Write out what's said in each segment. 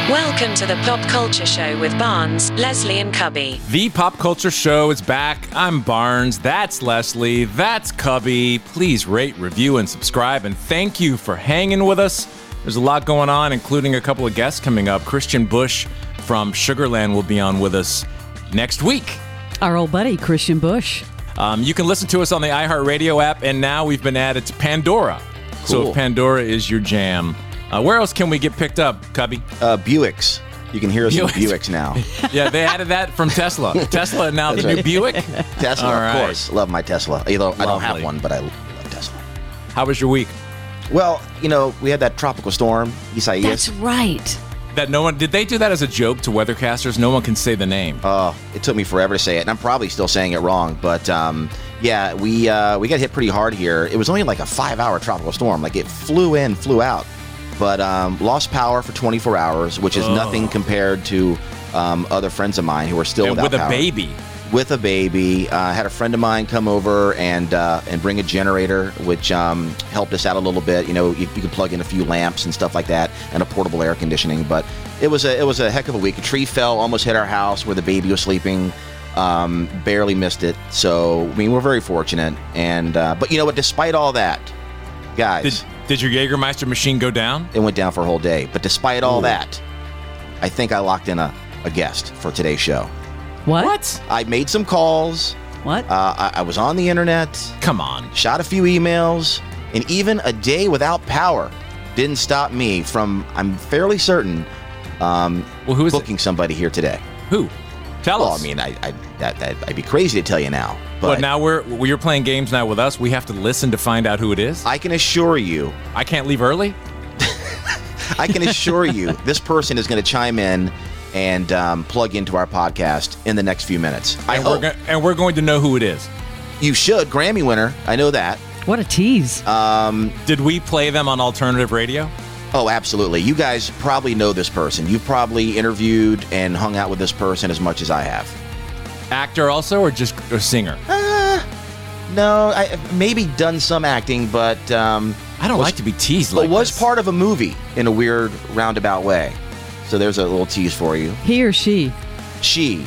Welcome to the Pop Culture Show with Barnes, Leslie, and Cubby. The Pop Culture Show is back. I'm Barnes. That's Leslie. That's Cubby. Please rate, review, and subscribe. And thank you for hanging with us. There's a lot going on, including a couple of guests coming up. Christian Bush from Sugarland will be on with us next week. Our old buddy, Christian Bush. You can listen to us on the iHeartRadio app, and now we've been added to Pandora. Cool. So if Pandora is your jam. Where else can we get picked up, Cubby? Buicks. You can hear us in Buicks now. Yeah, they added that from Tesla. Tesla now the new Buick? Tesla, All right. of course. Love my Tesla. Although I don't have Lovely. one, but I love Tesla. How was your week? Well, we had that tropical storm, Isaias. That's right. That no one did they do that as a joke to weathercasters? No one can say the name. It took me forever to say it, and I'm probably still saying it wrong. But yeah, we got hit pretty hard here. It was only like a 5-hour tropical storm. Like it flew in, flew out, but lost power for 24 hours, which is nothing compared to other friends of mine who are still And without with power. a baby. With a baby. Had a friend of mine come over and bring a generator, which helped us out a little bit. You could plug in a few lamps and stuff like that, and a portable air conditioning. But it was a heck of a week. A tree fell, almost hit our house where the baby was sleeping. Barely missed it. So we're very fortunate. And but you know what? Despite all that, guys, Did your Jägermeister machine go down? it went down for a whole day. But despite all that, I think I locked in a guest for today's show. What? I made some calls. What? I was on the internet. Come on. Shot a few emails, and even a day without power didn't stop me from, I'm fairly certain, Who is booking somebody here today. Who? Tell Well, us. I mean, I'd be crazy to tell you now, But but now you're playing games now with us. We have to listen to find out who it is. I can assure you, I can't leave early. this person is going to chime in and plug into our podcast in the next few minutes. We're going to know who it is. You should. Grammy winner. I know that. What a tease. Did we play them on alternative radio? Oh, absolutely. You guys probably know this person. You've probably interviewed and hung out with this person as much as I have. Actor also, or just a singer? No, I maybe done some acting, but I don't like to be teased like was this. part of a movie in a weird roundabout way. So there's a little tease for you. He or she? She.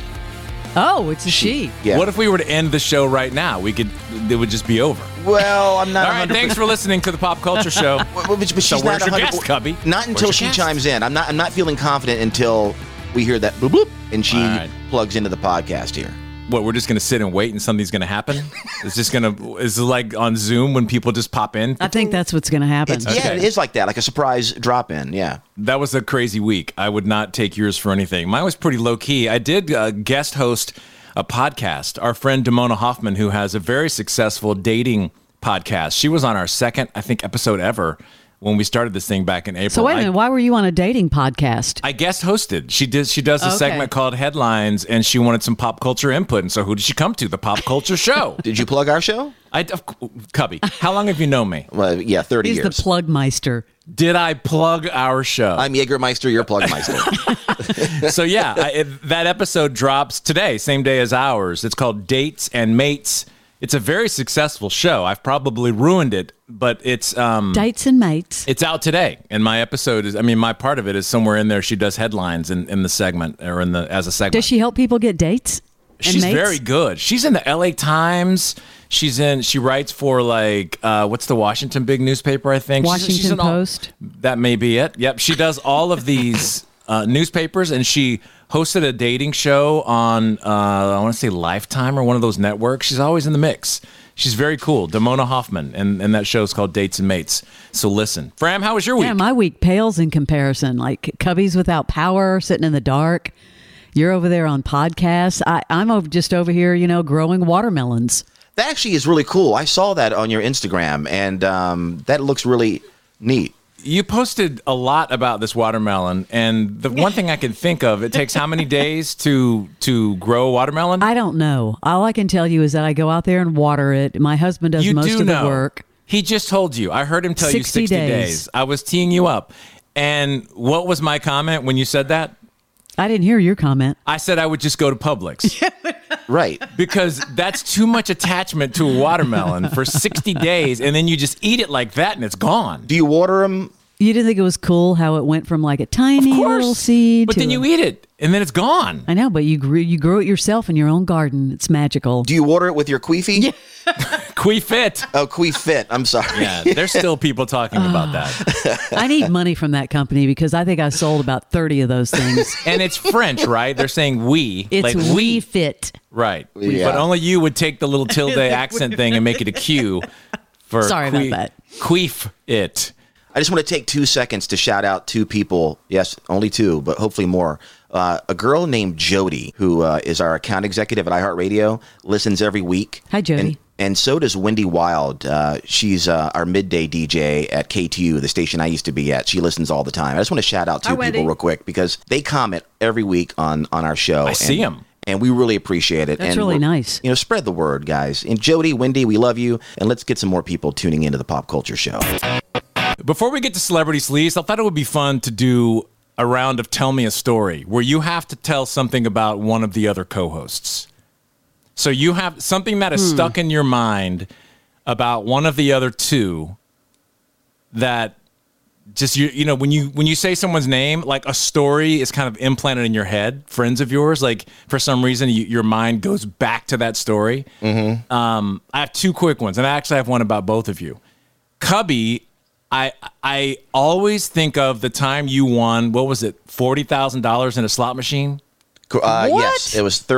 Oh, it's a she. Yeah. What if we were to end the show right now? It would just be over. Well, I'm not. All right, 100%. thanks for listening to the Pop Culture Show. But she's So not where's your 100 guest, Cubby? Not until Where's she your guest? chimes in. I'm not feeling confident until we hear that bloop bloop and she All right. plugs into the podcast here. What, we're just going to sit and wait and something's going to happen? Is it like on Zoom when people just pop in? I think that's what's going to happen. Yeah, it is like that, like a surprise drop in. Yeah. That was a crazy week. I would not take yours for anything. Mine was pretty low key. I did guest host a podcast. Our friend Damona Hoffman, who has a very successful dating podcast. She was on our second, I think, episode ever when we started this thing back in April. So wait a minute, why were you on a dating podcast? I guest hosted. She does a Okay. segment called Headlines, and she wanted some pop culture input. And so who did she come to? The Pop Culture Show. Did you plug our show? Cubby, how long have you known me? Well, yeah, 30 He's years. the plugmeister. Did I plug our show? I'm Jägermeister, you're Plugmeister. So yeah, that episode drops today, same day as ours. It's called Dates and Mates. It's a very successful show. I've probably ruined it, but it's Dates and mates. it's out today. And my episode is, my part of it is somewhere in there. She does headlines in the segment or as a segment. Does she help people get dates? and She's mates? very good. She's in the LA Times. She writes for what's the Washington big newspaper, I think. She's Washington in all- Post. That may be it. Yep. She does all of these newspapers, and she hosted a dating show on, I want to say Lifetime or one of those networks. She's always in the mix. She's very cool. Damona Hoffman, and that show's called Dates and Mates. So listen. Fram, how was your week? Yeah, my week pales in comparison. Like Cubby's without power, sitting in the dark. You're over there on podcasts. I'm just over here, growing watermelons. That actually is really cool. I saw that on your Instagram, and that looks really neat. You posted a lot about this watermelon, and the one thing I can think of, it takes how many days to grow a watermelon? I don't know. All I can tell you is that I go out there and water it. My husband does You most do of the know. work. He just told you. I heard him tell you 60 60 days. days. I was teeing you up. And what was my comment when you said that? I didn't hear your comment. I said I would just go to Publix. Right. Because that's too much attachment to a watermelon for 60 days, and then you just eat it like that, and it's gone. Do you water them You didn't think it was cool how it went from like a tiny Of course. little seed But to then you eat it, and then it's gone. I know, but you grew it yourself in your own garden. It's magical. Do you water it with your Queefy? Yeah. Queefit. Oh, Queefit. I'm sorry. Yeah, there's still people talking about that. I need money from that company because I think I sold about 30 of those things. And it's French, right? They're saying we. It's like we fit. Right. Yeah. But only you would take the little tilde accent thing and make it a Q for Sorry about that. Queef it. I just want to take 2 seconds to shout out 2 people. Yes, only 2, but hopefully more. A girl named Jody, who is our account executive at iHeartRadio, listens every week. Hi, Jody. And so does Wendy Wild. She's our midday DJ at KTU, the station I used to be at. She listens all the time. I just want to shout out 2 people Wendy. real quick because they comment every week on our show. I see 'em. And we really appreciate it. That's and really we're- nice. You know, spread the word, guys. And Jody, Wendy, we love you. And let's get some more people tuning into the Pop Culture Show. Before we get to Celebrity Sleaze, I thought it would be fun to do a round of Tell Me a Story where you have to tell something about one of the other co-hosts. So you have something that is stuck in your mind about one of the other two that just, you know, when you say someone's name, like a story is kind of implanted in your head, friends of yours, like for some reason your mind goes back to that story. Mm-hmm. I have 2 quick ones, and I actually have one about both of you. Cubby, I always think of the time you won, what was it, $40,000 in a slot machine? Yes, it was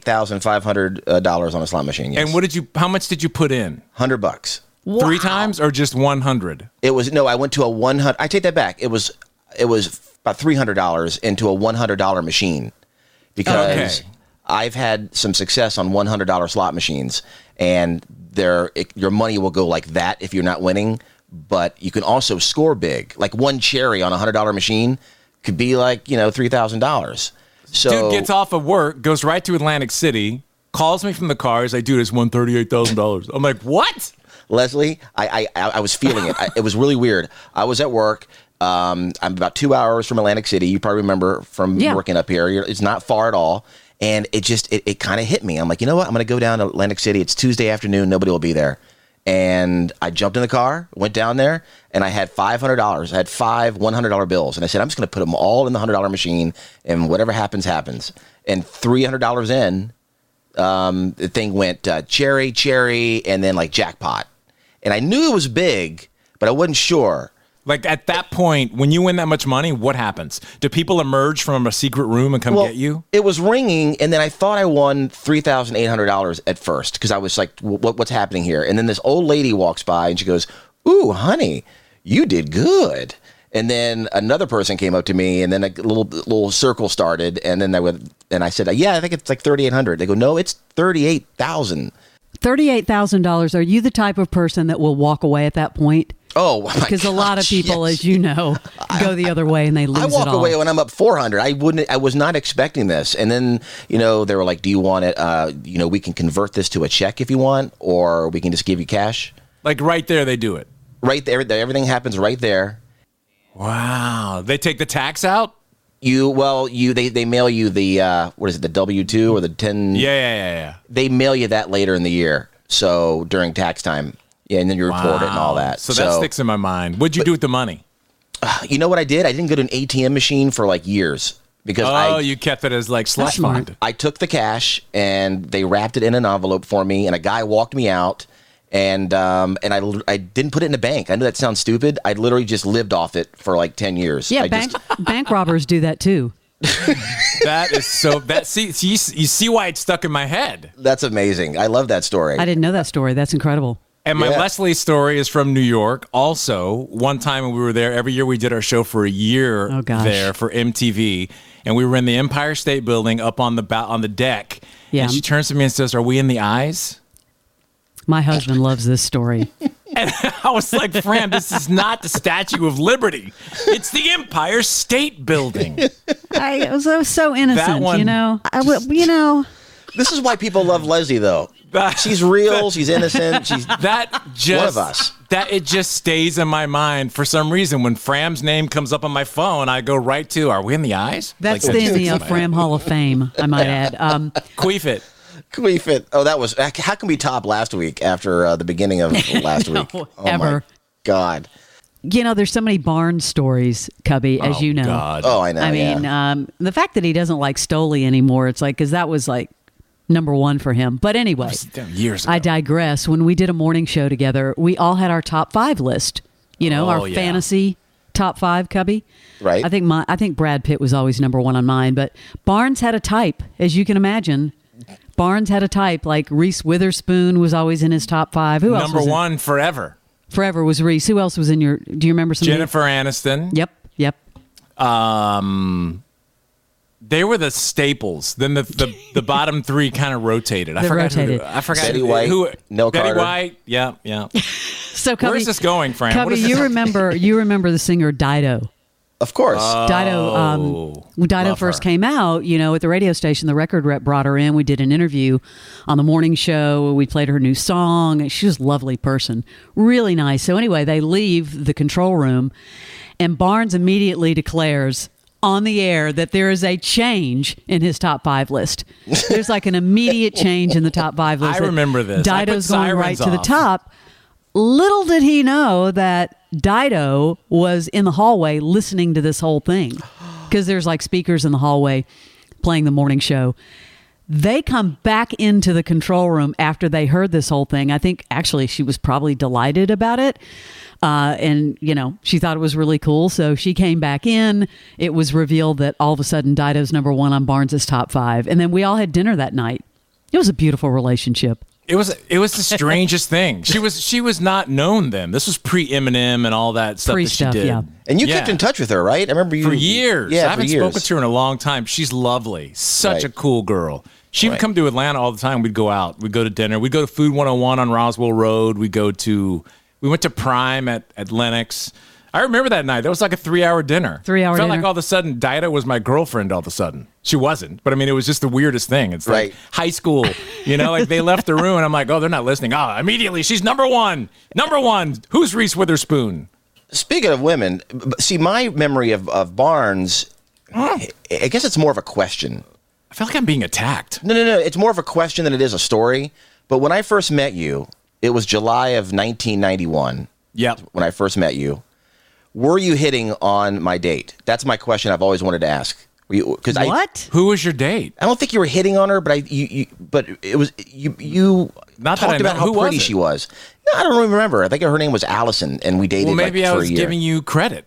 $38,500 on a slot machine. Yes. And how much did you put in? $100. 3 times or just 100? It was I went to a 100. I take that back. It was about $300 into a $100 machine because Okay. I've had some success on $100 slot machines, and your money will go like that if you're not winning. But you can also score big. Like one cherry on a $100 machine could be like $3,000. So Dude gets off of work, goes right to Atlantic City, calls me from the car. He's like, dude, it's won $38,000. I'm like, what? Leslie, I was feeling it. It was really weird. I was at work. I'm about 2 hours from Atlantic City. You probably remember from working up here. It's not far at all. And it kind of hit me. I'm like, you know what? I'm going to go down to Atlantic City. It's Tuesday afternoon. Nobody will be there. And I jumped in the car, went down there, and I had $500. I had 5 $100 bills. And I said, I'm just going to put them all in the $100 machine, and whatever happens, happens. And $300 in, the thing went cherry, and then like jackpot. And I knew it was big, but I wasn't sure. Like at that point, when you win that much money, what happens? Do people emerge from a secret room and come get you? It was ringing, and then I thought I won $3,800 at first because I was like, what's happening here? And then this old lady walks by, and she goes, ooh, honey, you did good. And then another person came up to me, and then a little circle started, and then I said, yeah, I think it's like $3,800. They go, no, it's $38,000. $38,000. Are you the type of person that will walk away at that point? Oh, my Because a lot of gosh, people, yes. as you know, go the other way and they lose I walk it all. away when I'm up 400. I was not expecting this. And then, they were like, do you want it? We can convert this to a check if you want, or we can just give you cash. Like right there, they do it. Right there. Everything happens right there. Wow. They take the tax out? They mail you the, what is it, the W-2 or the 10? Yeah. They mail you that later in the year. So during tax time. Yeah, and then you report it and all that. So that sticks in my mind. What'd you do with the money? You know what I did? I didn't go to an ATM machine for like years. Because you kept it as like slush smart. fund. I took the cash and they wrapped it in an envelope for me, and a guy walked me out, and I didn't put it in the bank. I know that sounds stupid. I literally just lived off it for like 10 years. Yeah, bank robbers do that too. That is so. You see why it's stuck in my head. That's amazing. I love that story. I didn't know that story. That's incredible. And my Leslie story is from New York. Also, one time when we were there, every year we did our show for a year there for MTV, and we were in the Empire State Building up on the deck. Yeah. And she turns to me and says, "Are we in the eyes?" My husband loves this story. And I was like, Fran, this is not the Statue of Liberty. It's the Empire State Building. I was so innocent, That one This is why people love Leslie, though. She's real. She's innocent. She's one of us. That it just stays in my mind for some reason. When Fram's name comes up on my phone, I go right to, "Are we in the eyes?" That's Like, in the Fram Hall of Fame, I might add. Queef it. Queef. Oh, that was. How can we top last week after the beginning of last week? Oh ever. my God. there's so many Barnes stories, Cubby, as you know. God. Oh, I know. I mean, the fact that he doesn't like Stoli anymore, it's like, because that was like number one for him. But anyway, years ago. I digress. When we did a morning show together, we all had our top 5 list. Our fantasy top 5, Cubby. Right. I think Brad Pitt was always number 1 on mine, but Barnes had a type, as you can imagine. Barnes had a type, like Reese Witherspoon was always in his top 5. Who else? Number 1 forever. Forever was Reese. Who else was in your? Do you remember some? Jennifer Aniston. Yep. They were the staples. Then the bottom 3 kind of rotated. I forgot. Betty White, Nell Betty Carter. White. Yeah. So, Cubby, where's this going, Fran? Cubby, you remember the singer Dido? Of course. Dido, when Dido first came out, at the radio station, the record rep brought her in. We did an interview on the morning show. We played her new song. She was a lovely person, really nice. So anyway, they leave the control room, and Barnes immediately declares on the air that there is a change in his top 5 list. There's like an immediate change in the top 5 list. I remember this. Dido's going right to the off. top. Little did he know that Dido was in the hallway listening to this whole thing, because there's like speakers in the hallway playing the morning show. They come back into the control room after they heard this whole thing. I think actually she was probably delighted about it. And, she thought it was really cool. So she came back in. It was revealed that all of a sudden Dido's number 1 on Barnes's top 5. And then we all had dinner that night. It was a beautiful relationship. It was the strangest thing. She was not known then. This was pre-Eminem and all that stuff that she did. Yeah. And you kept in touch with her, right? I remember you for years. Yeah, I haven't for years. spoken to her in a long time. She's lovely. Such Right. a cool girl. She would come to Atlanta all the time. We'd go out. We'd go to dinner. We'd go to Food 101 on Roswell Road. We went to Prime at Lenox. I remember that night. That was like a 3-hour dinner. 3-hour Felt dinner. like all of a sudden Dido was my girlfriend all of a sudden. She wasn't. But I mean, it was just the weirdest thing. It's like Right. high school. Like they left the room and I'm like, oh, they're not listening. Immediately she's number 1. Number 1. Who's Reese Witherspoon? Speaking of women, see, my memory of Barnes, I guess it's more of a question. I feel like I'm being attacked. No. It's more of a question than it is a story. But when I first met you, it was July of 1991. Yep. When I first met you. Were you hitting on my date? That's my question I've always wanted to ask. Because What? Who was your date? I don't think you were hitting on her, but but it was you Not that I talked know. about how Who was pretty it? she was. No, I don't really remember. I think her name was Allison, and we dated Well, maybe like I for was a year. giving you credit.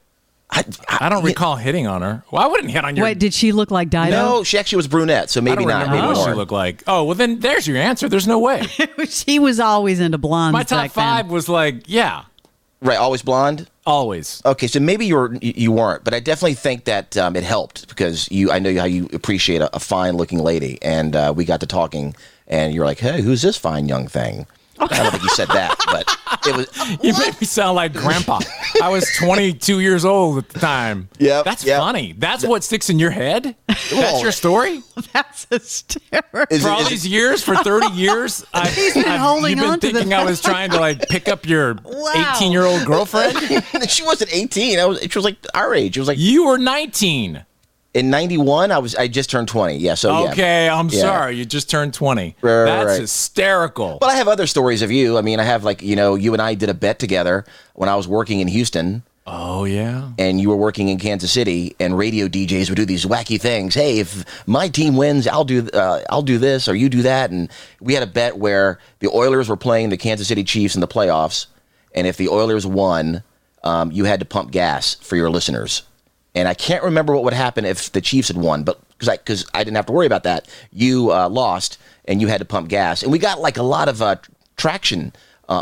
I don't recall hitting on her. Well, I wouldn't hit on your. Wait, did she look like Dido? No, she actually was brunette, so I maybe don't not. remember Maybe what more. she looked like. Oh, well, then there's your answer. There's no way. She was always into blondes. My top back then. 5 was like, yeah, Right, always blonde. always. Okay, so maybe you weren't, but I definitely think that it helped because I know how you appreciate a fine-looking lady, and we got to talking, and you're like, "Hey, who's this fine young thing?" I don't think you said that, but it was. You made me sound like grandpa. I was 22 years old at the time. Yep, That's yep. funny. That's what sticks in your head? That's your story? That's hysterical. Is For it- all is these years, for 30 years, holding you've been on to the thinking I was trying to like pick up your 18-year-old girlfriend? she wasn't 18. She was like our age. It was like You were 19. in 91. I just turned 20. Yeah. So yeah. Okay, I'm Yeah. sorry. You just turned 20. Right, That's right. hysterical. But I have other stories of you. I mean, I have like you and I did a bet together when I was working in Houston. Oh, yeah. And you were working in Kansas City, and radio DJs would do these wacky things. Hey, if my team wins, I'll do this, or you do that. And we had a bet where the Oilers were playing the Kansas City Chiefs in the playoffs, and if the Oilers won, you had to pump gas for your listeners. And I can't remember what would happen if the Chiefs had won, but because I didn't have to worry about that, you lost, and you had to pump gas, and we got like a lot of traction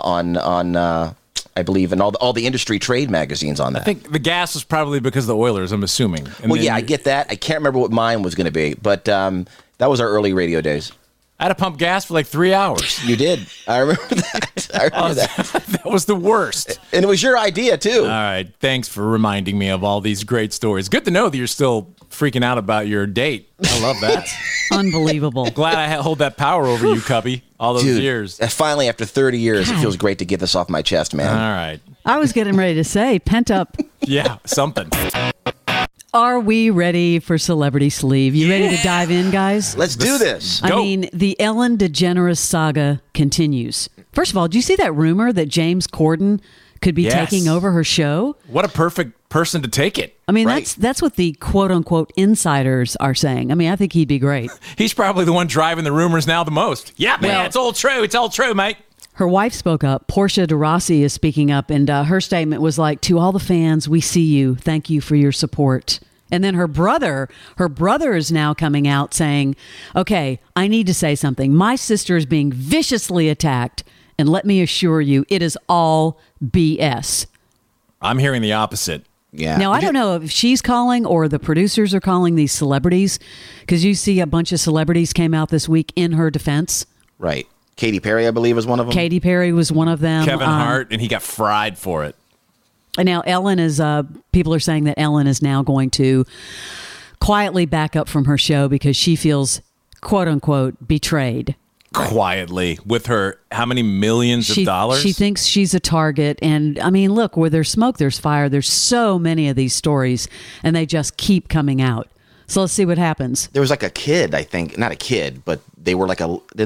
on. I believe, in all the industry trade magazines on that. I think the gas was probably because of the Oilers, I'm assuming. And Well, then yeah, I get that. I can't remember what mine was going to be, but that was our early radio days. I had to pump gas for like 3 hours. You did. I remember that. I remember that. That was the worst. And it was your idea, too. All right. Thanks for reminding me of all these great stories. Good to know that you're still freaking out about your date. I love that. Unbelievable. Glad I hold that power over you, Cubby, all those Dude, years. finally, after 30 years, it feels great to get this off my chest, man. All right. I was getting ready to say, pent up. Yeah, something. Are we ready for Celebrity Sleeve? You ready to dive in, guys? Let's do this. I Go. mean, the Ellen DeGeneres saga continues. First of all, did you see that rumor that James Corden could be Yes. taking over her show. What a perfect person to take it. I mean, Right. that's what the quote unquote insiders are saying. I mean, I think he'd be great. He's probably the one driving the rumors now the most. Yeah, man, Well- it's all true. It's all true, mate. Her wife spoke up. Portia de Rossi is speaking up, and her statement was like, "To all the fans, we see you. Thank you for your support." And then her brother is now coming out saying, "Okay, I need to say something. My sister is being viciously attacked, and let me assure you, it is all BS." I'm hearing the opposite. Yeah. Now, I don't know if she's calling or the producers are calling these celebrities, because you see a bunch of celebrities came out this week in her defense. Right. Katy Perry, I believe, is one of them. Katy Perry was one of them. Kevin Hart, and he got fried for it. And now Ellen is, people are saying that Ellen is now going to quietly back up from her show because she feels, quote unquote, betrayed. Quietly with her, how many millions of dollars? She thinks she's a target. And I mean, look, where there's smoke, there's fire. There's so many of these stories, and they just keep coming out. So let's see what happens. There was like a kid, I think, not a kid, but they were like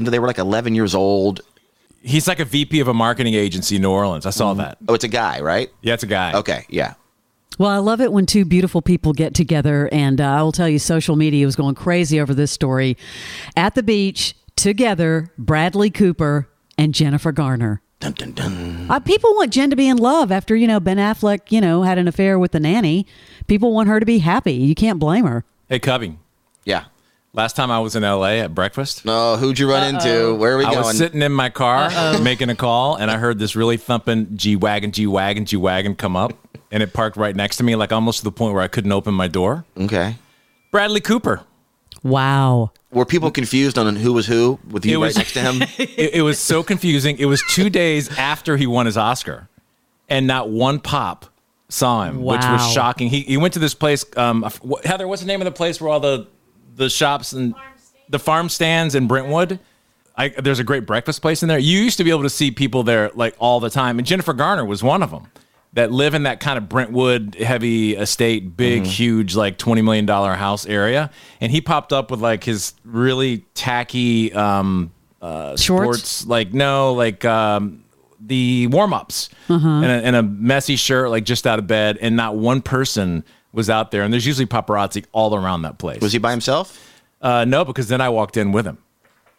11 years old. He's like a VP of a marketing agency in New Orleans. I saw that. Oh, it's a guy, right? Yeah, it's a guy. Okay, yeah. Well, I love it when two beautiful people get together, and I will tell you, social media was going crazy over this story. At the beach, together, Bradley Cooper and Jennifer Garner. Dun, dun, dun. People want Jen to be in love after, Ben Affleck, had an affair with the nanny. People want her to be happy. You can't blame her. Hey, Cubby. Yeah. Last time I was in LA at breakfast, No, who'd you run into? Where are we I going? was sitting in my car making a call, and I heard this really thumping G-Wagon come up, and it parked right next to me, like almost to the point where I couldn't open my door. Okay. Bradley Cooper. Wow. Were people confused on who was who with you It right was- next to him? It was so confusing. It was 2 days after he won his Oscar, and not one pop saw him, which was Wow. shocking. He went to this place. Heather, what's the name of the place where all the shops and the farm stands in Brentwood? There's a great breakfast place in there. You used to be able to see people there like all the time, and Jennifer Garner was one of them that live in that kind of Brentwood heavy estate, big, huge, like $20 million house area. And he popped up with like his really tacky sports, the warm-ups and a messy shirt, like just out of bed, and not one person was out there. And there's usually paparazzi all around that place. Was he by himself? No, because then I walked in with him.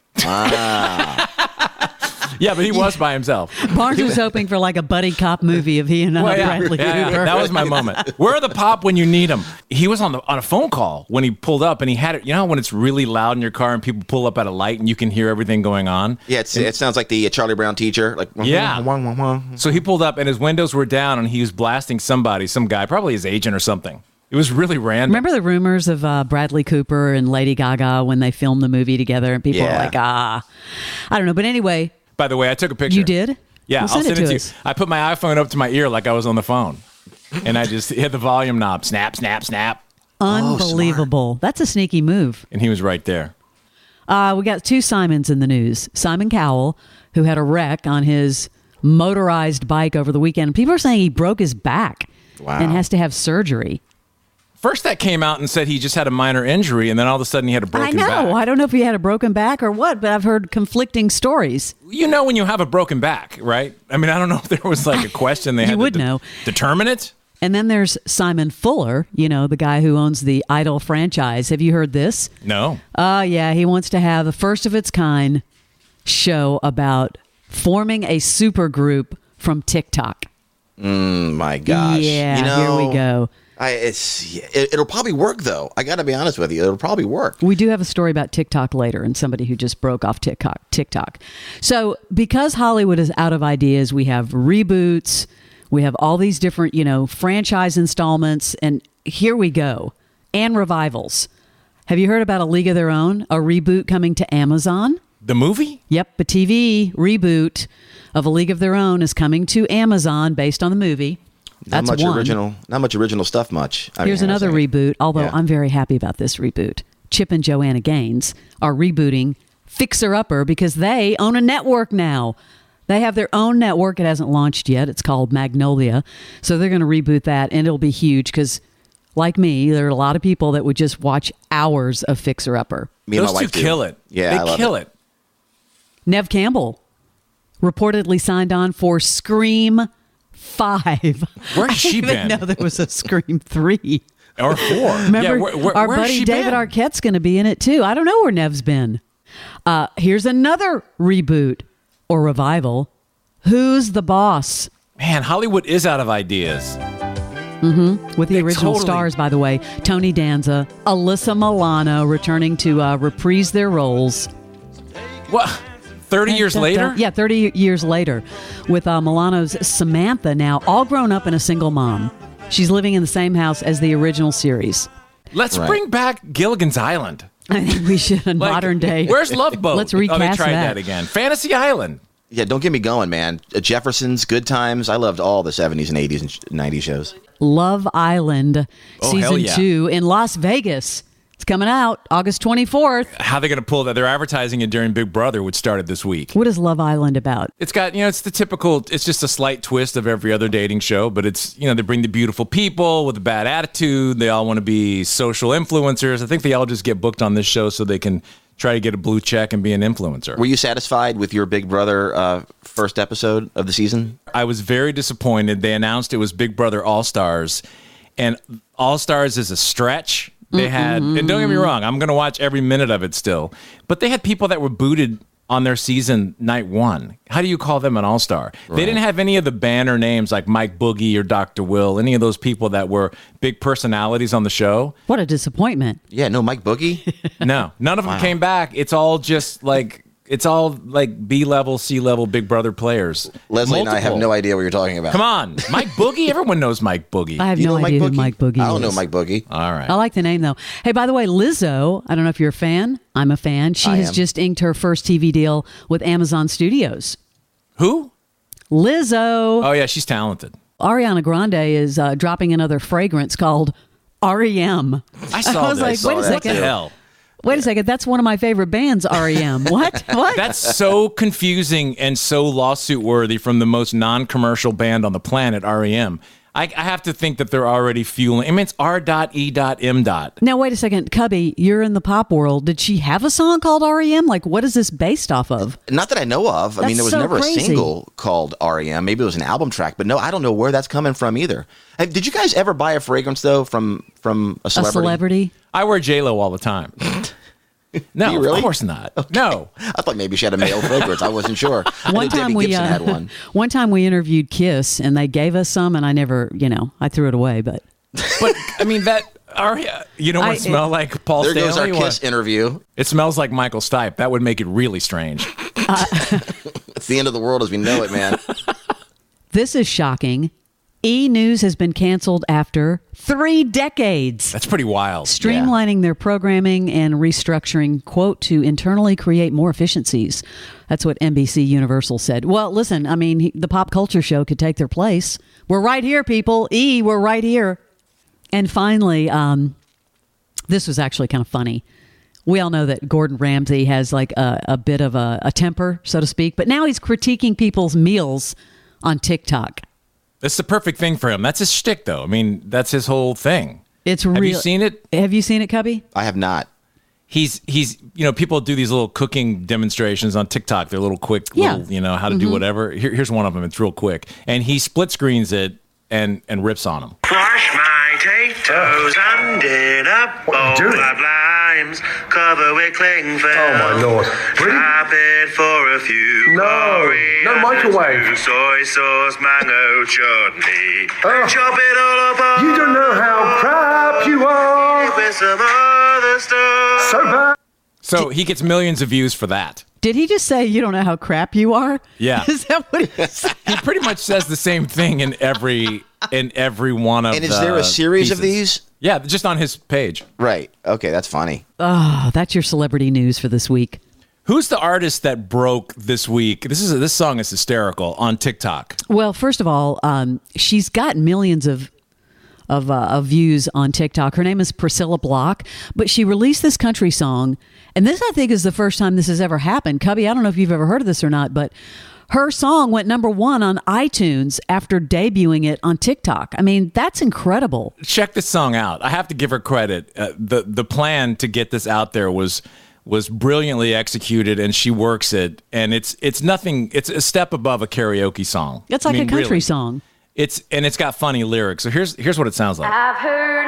Yeah, but he was by himself. Barnes was hoping for like a buddy cop movie of he and Well, Bradley Cooper. that was my moment. Where are the pop when you need them? He was on a phone call when he pulled up, and he had it. You know when it's really loud in your car and people pull up at a light and you can hear everything going on? Yeah, it sounds like the Charlie Brown teacher. Like, Yeah. So he pulled up and his windows were down, and he was blasting some guy, probably his agent or something. It was really random. Remember the rumors of Bradley Cooper and Lady Gaga when they filmed the movie together, and people were Yeah. like, I don't know. But anyway, By the way, I took a picture. you did? Yeah, Well, I'll send it to you. us. I put my iPhone up to my ear like I was on the phone, and I just hit the volume knob, snap, snap, snap, Unbelievable. That's a sneaky move. and he was right there. We got two Simons in the news. Simon Cowell, who had a wreck on his motorized bike over the weekend. People are saying he broke his back Wow. and has to have surgery. First, that came out and said he just had a minor injury, and then all of a sudden he had a broken I know. back. I don't know if he had a broken back or what, but I've heard conflicting stories. You know when you have a broken back, right? I mean, I don't know if there was like a question they You had would to know. determine it. And then there's Simon Fuller, the guy who owns the Idol franchise. Have you heard this? No. Yeah, he wants to have the first of its kind show about forming a super group from TikTok. My gosh. Yeah, here we go. It'll probably work, though. I got to be honest with you. It'll probably work. We do have a story about TikTok later and somebody who just broke off TikTok. So because Hollywood is out of ideas, we have reboots, we have all these different, franchise installments, and here we go. And revivals. Have you heard about A League of Their Own, a reboot coming to Amazon? The movie? Yep, the TV reboot of A League of Their Own is coming to Amazon based on the movie. That's not much one. original stuff much. Here's another reboot, although Yeah. I'm very happy about this reboot. Chip and Joanna Gaines are rebooting Fixer Upper because they own a network now. They have their own network. It hasn't launched yet. It's called Magnolia. So they're going to reboot that, and it'll be huge because, like me, there are a lot of people that would just watch hours of Fixer Upper. Me and Those my two wife do. kill it. Yeah, I they love kill it. Nev Campbell reportedly signed on for Scream 5. Where's she I didn't even been? know there was a Scream 3. Or 4. Remember, our where's buddy she David been? Arquette's going to be in it too. I don't know where Nev's been. Here's another reboot or revival. Who's the Boss? Man, Hollywood is out of ideas. With the original totally- stars, by the way, Tony Danza, Alyssa Milano returning to reprise their roles. What? 30 years later? Yeah, 30 years later, with Milano's Samantha now all grown up and a single mom. She's living in the same house as the original series. Let's Right. bring back Gilligan's Island. I think we should in Like, modern day. Where's Love Boat? Let's Oh, they recast tried that. again. Fantasy Island. Yeah, don't get me going, man. Jefferson's, Good Times. I loved all the 70s and 80s and 90s shows. Love Island Oh, hell season yeah. 2 in Las Vegas. It's coming out August 24th. How are they going to pull that? They're advertising it during Big Brother, which started this week. What is Love Island about? It's got, it's the typical, it's just a slight twist of every other dating show, but it's, they bring the beautiful people with a bad attitude. They all want to be social influencers. I think they all just get booked on this show so they can try to get a blue check and be an influencer. Were you satisfied with your Big Brother first episode of the season? I was very disappointed. They announced it was Big Brother All-Stars, and All-Stars is a stretch. They had, and don't get me wrong, I'm going to watch every minute of it still, but they had people that were booted on their season night 1. How do you call them an all-star? They didn't have any of the banner names like Mike Boogie or Dr. Will, any of those people that were big personalities on the show. What a disappointment. Yeah, no, Mike Boogie. No, none of them came back. It's all B-level, C-level Big Brother players. Leslie and I have Multiple. no idea what you're talking about. Come on. Mike Boogie? Everyone knows Mike Boogie. I have You no know idea Mike who Boogie? Mike Boogie is. I don't know Mike Boogie. All right. I like the name, though. Hey, by the way, Lizzo, I don't know if you're a fan. I'm a fan. She I has am. just inked her first TV deal with Amazon Studios. Who? Lizzo. Oh, yeah, she's talented. Ariana Grande is dropping another fragrance called REM. I saw was this. like, wait a What second. the hell? Wait a second. That's one of my favorite bands, REM. What? What? That's so confusing and so lawsuit worthy from the most non-commercial band on the planet, REM. I have to think that they're already fueling. I mean, it's R.E.M. Now, wait a second. Cubby, you're in the pop world. Did she have a song called REM? Like, what is this based off of? Not that I know of. I mean, That's there was so never crazy. a single called REM. Maybe it was an album track, but no, I don't know where that's coming from either. Hey, did you guys ever buy a fragrance though from a A celebrity? celebrity? I wear J-Lo all the time. No, Do you really? of course not. No. I thought maybe she had a male fragrance. I wasn't sure. I One knew Debbie time we Gibson had one. one time we interviewed Kiss, and they gave us some, and I never, I threw it away. But But, I mean, that... You don't want to smell like Paul There Stanley? goes our What? Kiss interview. It smells like Michael Stipe. That would make it really strange. It's the end of the world as we know it, man. this is shocking. E! News has been canceled after 3 decades. That's pretty wild. Streamlining their programming and restructuring, quote, to internally create more efficiencies. That's what NBC Universal said. Well, listen, I mean, the pop culture show could take their place. We're right here, people. E! We're right here. And finally, this was actually kind of funny. We all know that Gordon Ramsay has like a bit of a temper, so to speak, but now he's critiquing people's meals on TikTok. It's the perfect thing for him. That's his shtick, though. I mean, that's his whole thing. It's Have real. you seen it? Have you seen it, Cubby? I have not. He's people do these little cooking demonstrations on TikTok. They're little quick, Yeah. little, how to do whatever. Here's one of them. It's real quick. And he split screens it and rips on them. Wash my potatoes and in a bowl of limes, cover with cling film. Oh, my Lord. Really? Tap it for a few. No microwave. Soy sauce, mango chutney. Oh. Chop it all up. You don't know how crap you are. With some other stuff. So bad. So he gets millions of views for that. Did he just say you don't know how crap you are? Yeah. Is that what he said? He pretty much says the same thing in every one of. And is there a series of pieces. these? Yeah, just on his page. Right. Okay, that's funny. Oh, that's your celebrity news for this week. Who's the artist that broke this week? This song is hysterical on TikTok. Well, first of all, she's got millions of views on TikTok. Her name is Priscilla Block, but she released this country song, and this I think is the first time this has ever happened. Cubby, I don't know if you've ever heard of this or not, but her song went #1 on iTunes after debuting it on TikTok. I mean, that's incredible. Check this song out. I have to give her credit. The plan to get this out there was brilliantly executed, and she works it. And it's nothing. It's a step above a karaoke song. It's like I mean, a country really. song. It's got funny lyrics. So here's what it sounds like. I've heard.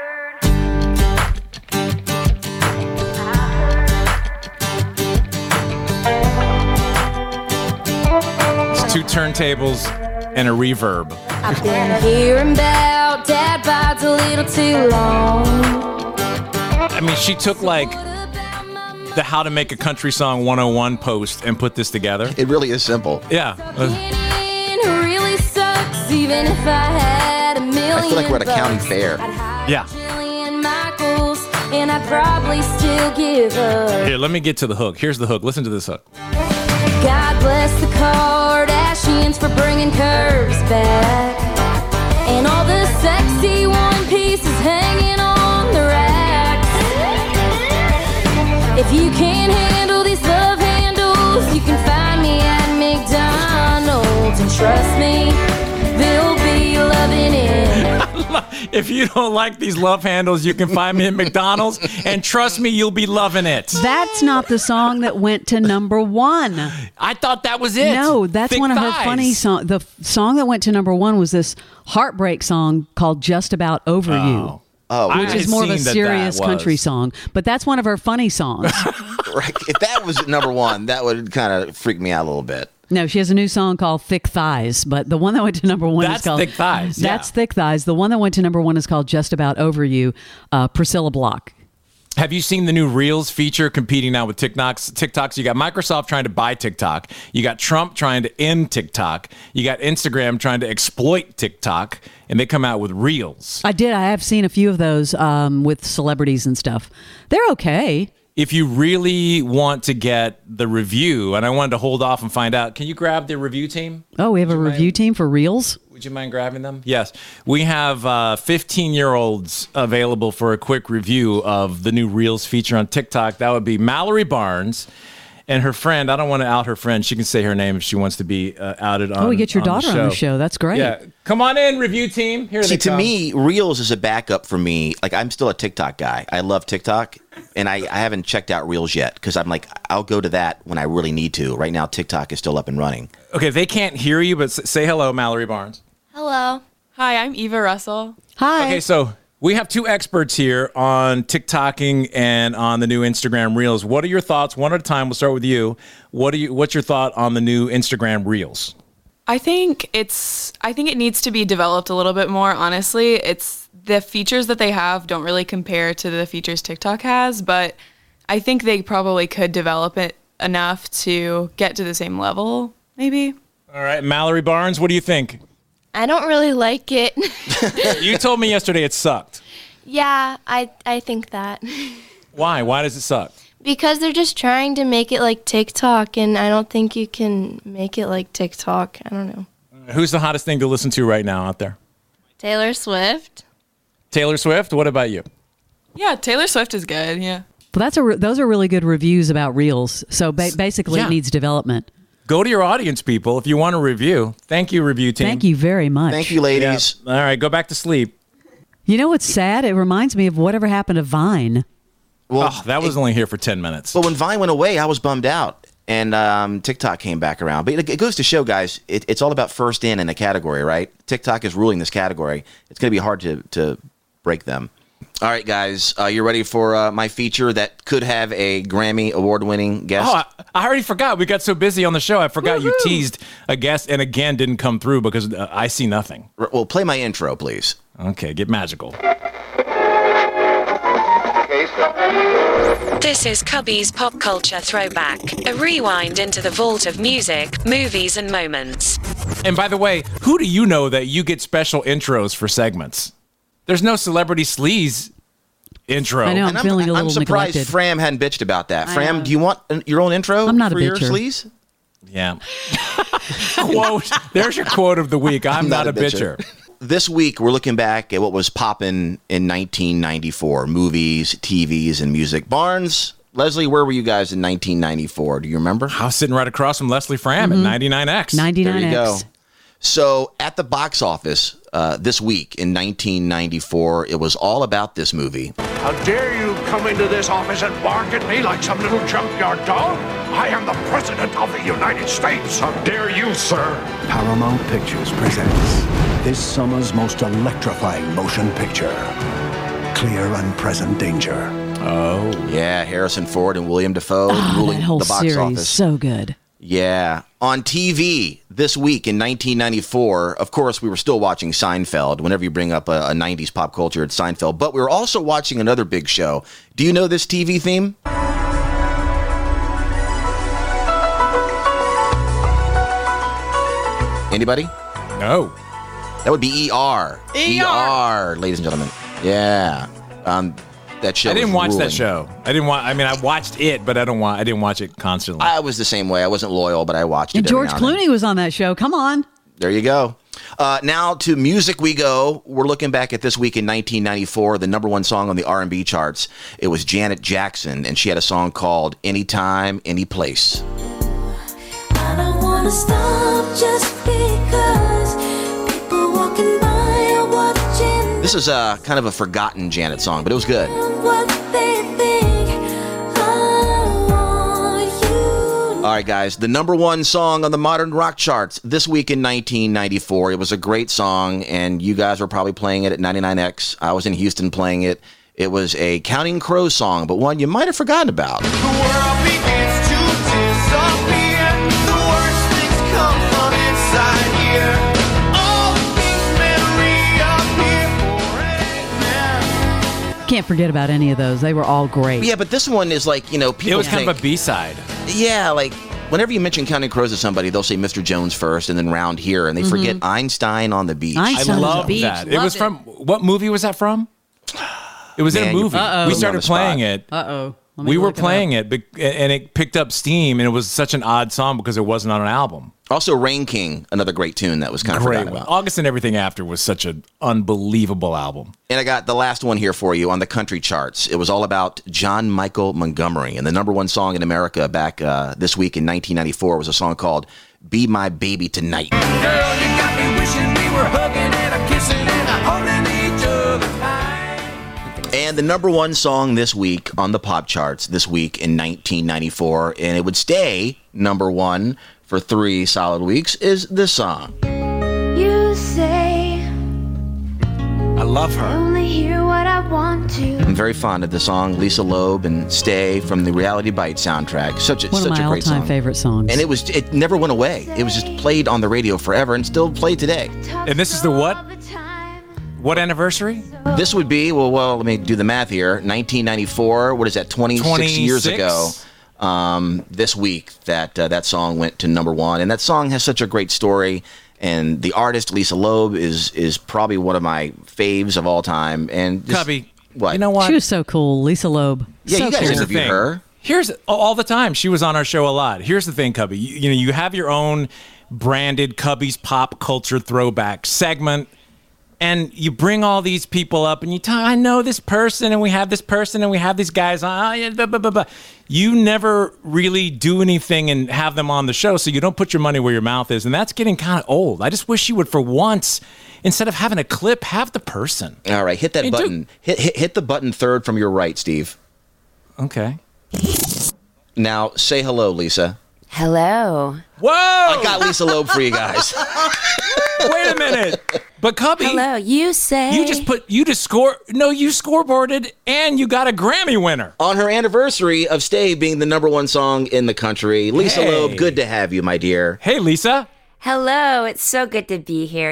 It's 2 turntables and a reverb. I've been hearing about dad bides a little too long. I mean, she took like the How to Make a Country Song 101 post and put this together. It really is simple. Yeah. Really sucks, even if I had a million. I feel like we're at a county bucks. fair. I'd hire Yeah. Jillian Michaels, and I'd probably still give her. Here, let me get to the hook. Here's the hook. Listen to this hook. God bless the Kardashians for bringing curves back, and all the sexy one pieces hanging on the racks. If you can't handle these love handles, you can find me at McDonald's, and trust me, they'll be loving it. If you don't like these love handles, you can find me at McDonald's, and trust me, you'll be loving it. That's not the song that went to number 1. I thought that was it. No, that's Thick one of her thighs. funny songs. The song that went to number 1 was this heartbreak song called Just About Over You. Oh, Which is more of a serious country song. song, but that's one of her funny songs. right. If that was number 1, that would kind of freak me out a little bit. No, she has a new song called Thick Thighs, but the one that went to number 1 That's is called Thick Thighs, yeah. That's Thick Thighs. The one that went to number 1 is called Just About Over You, Priscilla Block. Have you seen the new Reels feature competing now with TikToks? You got Microsoft trying to buy TikTok. You got Trump trying to end TikTok. You got Instagram trying to exploit TikTok, and they come out with Reels. I have seen a few of those with celebrities and stuff. They're okay. If you really want to get the review, and I wanted to hold off and find out, can you grab the review team? Oh, we have a review team for Reels? Would you mind grabbing them? Yes. We have 15-year-olds available for a quick review of the new Reels feature on TikTok. That would be Mallory Barnes and her friend. I don't want to out her friend. She can say her name if she wants to be outed on. Oh, we get your daughter on the show. That's great. Yeah. Come on in, review team. Here See, they to come. me, Reels is a backup for me. Like, I'm still a TikTok guy. I love TikTok, and I haven't checked out Reels yet because I'm like, I'll go to that when I really need to. Right now, TikTok is still up and running. Okay, they can't hear you, but say hello, Mallory Barnes. Hello. Hi, I'm Eva Russell. Hi. Okay, so we have 2 experts here on TikToking and on the new Instagram Reels. What are your thoughts? One at a time. We'll start with you. What's your thought on the new Instagram Reels? I think it needs to be developed a little bit more, honestly. It's the features that they have don't really compare to the features TikTok has, but I think they probably could develop it enough to get to the same level, maybe. All right, Mallory Barnes, what do you think? I don't really like it. You told me yesterday it sucked. Yeah, I think that. Why? Why does it suck? Because they're just trying to make it like TikTok, and I don't think you can make it like TikTok. I don't know. Who's the hottest thing to listen to right now out there? Taylor Swift. Taylor Swift? What about you? Yeah, Taylor Swift is good, yeah. Well, those are really good reviews about Reels. So basically, Yeah. it needs development. Go to your audience, people, if you want a review. Thank you, review team. Thank you very much. Thank you, ladies. All right, go back to sleep. You know what's sad? It reminds me of whatever happened to Vine. Well, Oh, that was only here for 10 minutes. But when Vine went away, I was bummed out, and TikTok came back around. But it goes to show, guys, it's all about first in a category, right? TikTok is ruling this category. It's going to be hard to break them. All right, guys, you ready for my feature that could have a Grammy award-winning guest? Oh, I already forgot. We got so busy on the show. I forgot you teased a guest and again didn't come through because I see nothing. Well, play my intro, please. Okay, get magical. This is Cubby's Pop Culture Throwback, a rewind into the vault of music, movies, and moments. And by the way, who do you know that you get special intros for segments? There's no Celebrity Sleaze intro. I know. And I'm feeling a little I'm surprised neglected. Fram hadn't bitched about that. I Fram, know. do you want your own intro I'm not a for your bitcher. sleaze? Yeah. Quote. There's your quote of the week. I'm not a bitcher. This week, we're looking back at what was poppin' in 1994. Movies, TVs, and music. Barnes, Leslie, where were you guys in 1994? Do you remember? I was sitting right across from Leslie Fram at 99X. 99X. There you go. So at the box office this week in 1994, it was all about this movie. How dare you come into this office and bark at me like some little junkyard dog? I am the President of the United States. How dare you, sir? Paramount Pictures presents this summer's most electrifying motion picture, Clear and Present Danger. Oh. Yeah, Harrison Ford and William Dafoe ruling that whole the box series, office. so good. Yeah. On TV this week in 1994, of course, we were still watching Seinfeld. Whenever you bring up a 90s pop culture, it's Seinfeld. But we were also watching another big show. Do you know this TV theme? Anybody? No. That would be ER. ER, ladies and gentlemen. Yeah. That show. I didn't was watch ruling. that show. I watched it, but I didn't watch it constantly. I was the same way. I wasn't loyal, but I watched it. And every George now and then. Clooney was on that show. Come on. There you go. Now to music we go. We're looking back at this week in 1994, the number one song on the R&B charts. It was Janet Jackson, and she had a song called Anytime, Any Place. I don't wanna stop just because people walking by are watching This is kind of a forgotten Janet song, but it was good. what they think. I want you. All right, guys, the number one song on the modern rock charts this week in 1994. It was a great song, and you guys were probably playing it at 99X. I was in Houston playing it. It was a Counting Crows song, but one you might have forgotten about. The world begins to disappear. The worst things come from inside here. All these memories appear forever. Can't forget about any of those. They were all great. Yeah, but this one is like, people it was think, kind of a B-side. yeah, like whenever you mention Counting Crows to somebody, they'll say Mr. Jones first and then Round Here, and they forget Einstein on the Beach. Einstein I on the love Beach. that. It was Loved from what movie was that from? It was in Man, a you're movie. putting We me on started the spot. playing it. Uh-oh. Let me We were look it playing up. it, and it picked up steam, and it was such an odd song because it wasn't on an album. Also, Rain King, another great tune that was kind of Great forgotten one. about. August and Everything After was such an unbelievable album. And I got the last one here for you on the country charts. It was all about John Michael Montgomery. And the number one song in America back this week in 1994 was a song called Be My Baby Tonight. Girl, you got me wishing we were hugging and a kissing and a holding each other tight. And the number one song this week on the pop charts this week in 1994, and it would stay number one for 3 solid weeks, is this song. You say I love her. only hear what I want to. I'm very fond of the song Lisa Loeb and Stay from the Reality Bites soundtrack. Such One a of my great all-time song. favorite songs. And it never went away. It was just played on the radio forever and still played today. And this is the what? What anniversary? This would be, well, let me do the math here. 1994, what is that, 26 years 26? ago. This week that song went to number one. And that song has such a great story. And the artist, Lisa Loeb, is probably one of my faves of all time. And just, Cubby, what? you know what? She was so cool, Lisa Loeb. Yeah, so you guys cool. Here's the interviewed thing. her. Here's all the time. She was on our show a lot. Here's the thing, Cubby. You have your own branded Cubby's Pop Culture Throwback segment, and you bring all these people up, and you tell, I know this person, and we have this person, and we have these guys on. Blah, blah, blah, blah. You never really do anything and have them on the show, so you don't put your money where your mouth is, and that's getting kind of old. I just wish you would, for once, instead of having a clip, have the person. All right, hit that Hey, button. Hit the button third from your right, Steve. Okay. Now, say hello, Lisa. Hello. Whoa! I got Lisa Loeb for you guys. Wait a minute. But Cubby, Hello. You say. you scoreboarded and you got a Grammy winner. On her anniversary of Stay being the number one song in the country, Lisa Hey. Loeb, good to have you, my dear. Hey, Lisa. Hello. It's so good to be here.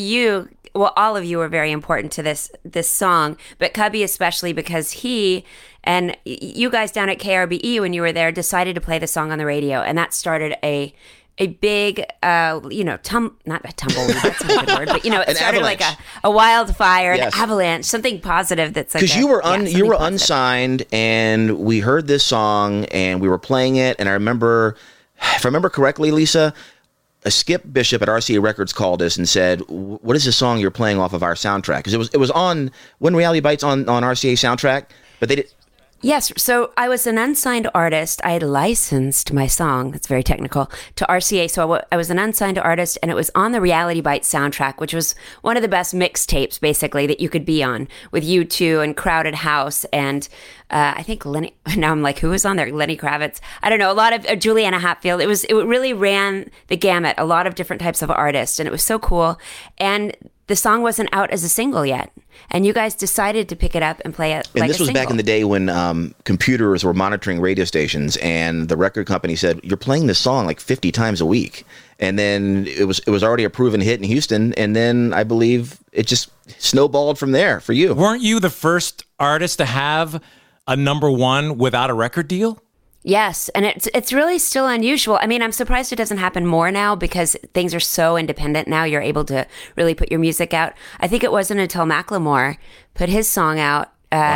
All of you were very important to this song, but Cubby especially because he and you guys down at KRBE when you were there decided to play the song on the radio, and that started a big, not a tumbleweed, that's not a good word, but it started avalanche. like a wildfire, Yes. an avalanche, something positive that's like Because you were something positive. unsigned, and we heard this song, and we were playing it, and I remember, if I remember correctly, Lisa, Skip Bishop at RCA Records called us and said, "What is this song you're playing off of our soundtrack?" Because it was on When Reality Bites on RCA soundtrack, but they did. Yes, so I was an unsigned artist. I had licensed my song, that's very technical, to RCA. So I was an unsigned artist, and it was on the Reality Bites soundtrack, which was one of the best mixtapes, basically, that you could be on, with U2 and Crowded House and I think Lenny. Now I'm like, who was on there? Lenny Kravitz. I don't know. A lot of Juliana Hatfield. It really ran the gamut. A lot of different types of artists, and it was so cool. And the song wasn't out as a single yet, and you guys decided to pick it up and play it. And like this a was single. back in the day when computers were monitoring radio stations, and the record company said, "You're playing this song like 50 times a week." And then it was already a proven hit in Houston, and then I believe it just snowballed from there for you. Weren't you the first artist to have a number one without a record deal? Yes, and it's really still unusual. I mean, I'm surprised it doesn't happen more now because things are so independent now. You're able to really put your music out. I think it wasn't until Macklemore put his song out,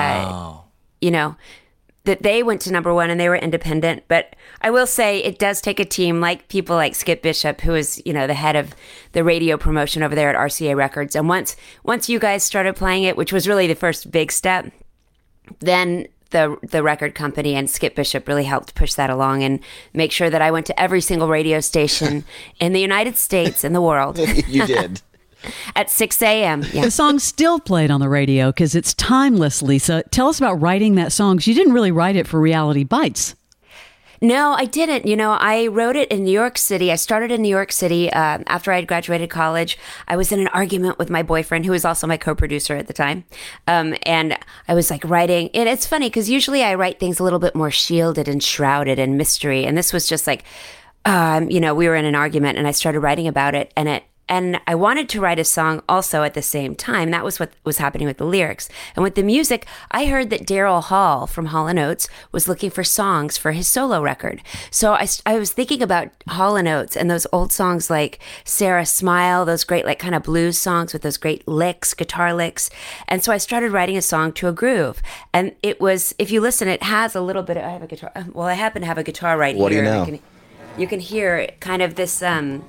you know, that they went to number one and they were independent. But I will say it does take a team like people like Skip Bishop, who is, you know, the head of the radio promotion over there at RCA Records. And once you guys started playing it, which was really the first big step, then the record company and Skip Bishop really helped push that along and make sure that I went to every single radio station in the United States and the world. You did. At 6 a.m. Yeah. The song's still played on the radio because it's timeless, Lisa. Tell us about writing that song. 'Cause you didn't really write it for Reality Bites. No, I didn't. You know, I wrote it in New York City. I started in New York City after I had graduated college. I was in an argument with my boyfriend, who was also my co-producer at the time. And I was like writing. And it's funny because usually I write things a little bit more shielded and shrouded in mystery. And this was just like, you know, we were in an argument and I started writing about it. And I wanted to write a song also at the same time. That was what was happening with the lyrics. And with the music, I heard that Daryl Hall from Hall & Oates was looking for songs for his solo record. So I was thinking about Hall & Oates and those old songs like Sarah Smile, those great like kind of blues songs with those great licks, guitar licks. And so I started writing a song to a groove. And it was, if you listen, it has a little bit of, I have a guitar. Well, I happen to have a guitar right What here. do you know? You can hear kind of this,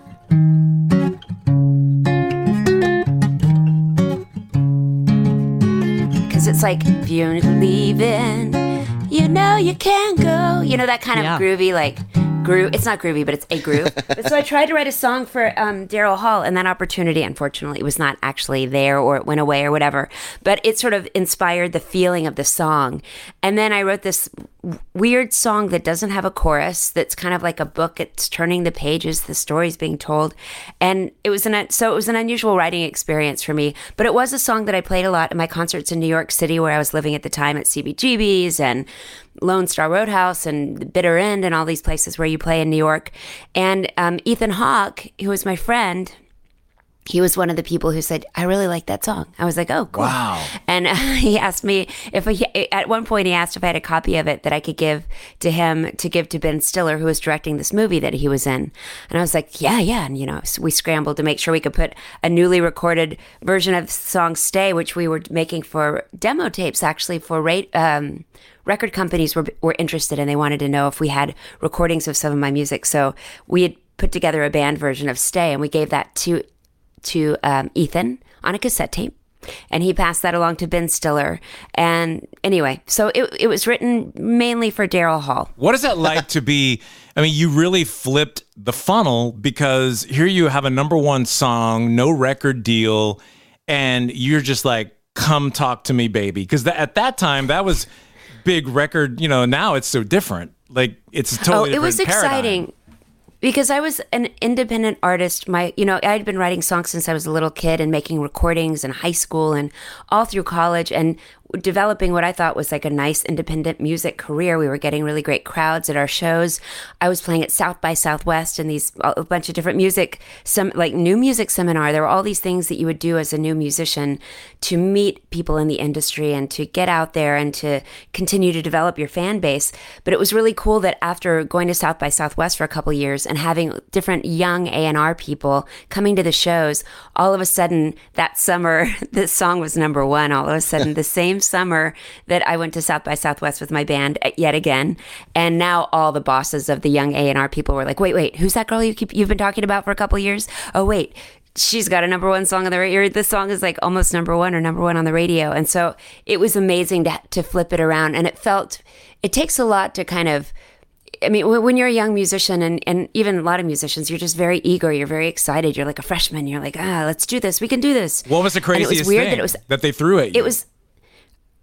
because it's like, if you believe in, you know you can go. You know, that kind of groovy, like, groove. It's not groovy, but it's a groove. So I tried to write a song for Daryl Hall, and that opportunity, unfortunately, was not actually there, or it went away or whatever. But it sort of inspired the feeling of the song. And then I wrote this weird song that doesn't have a chorus, that's kind of like a book. It's turning the pages, the story's being told. And it was an unusual writing experience for me. But it was a song that I played a lot in my concerts in New York City, where I was living at the time, at CBGB's and Lone Star Roadhouse and the Bitter End and all these places where you play in New York. And Ethan Hawke, who was my friend, he was one of the people who said, I really like that song. I was like, oh, cool. Wow. And he asked me at one point he asked if I had a copy of it that I could give to him to give to Ben Stiller, who was directing this movie that he was in. And I was like, yeah. And, you know, so we scrambled to make sure we could put a newly recorded version of the song Stay, which we were making for demo tapes, actually, for record companies were interested, and they wanted to know if we had recordings of some of my music. So we had put together a band version of Stay, and we gave that to Ethan on a cassette tape, and he passed that along to Ben Stiller. And anyway, so it was written mainly for Daryl Hall. What is that like to be, I mean, you really flipped the funnel, because here you have a number one song, no record deal, and you're just like, come talk to me, baby. Because at that time, that was big record, you know. Now it's so different. Like, it's a totally different it was paradigm. exciting. Because I was an independent artist. I had been writing songs since I was a little kid and making recordings in high school and all through college, and developing what I thought was like a nice independent music career. We were getting really great crowds at our shows. I was playing at South by Southwest and a bunch of different music, some like new music seminar. There were all these things that you would do as a new musician to meet people in the industry and to get out there and to continue to develop your fan base. But it was really cool that after going to South by Southwest for a couple years and having different young A&R people coming to the shows, all of a sudden that summer, this song was number one. All of a sudden, the same summer that I went to South by Southwest with my band yet again, and now all the bosses of the young A&R people were like, wait, who's that girl you've been talking about for a couple years? Oh wait, she's got a number one song on the radio. This song is like almost number one or number one on the radio. And so it was amazing to flip it around, and it takes a lot to kind of, I mean, when you're a young musician, and even a lot of musicians, you're just very eager. You're very excited. You're like a freshman. You're like, let's do this. We can do this. What was the craziest thing that they threw at you? It was,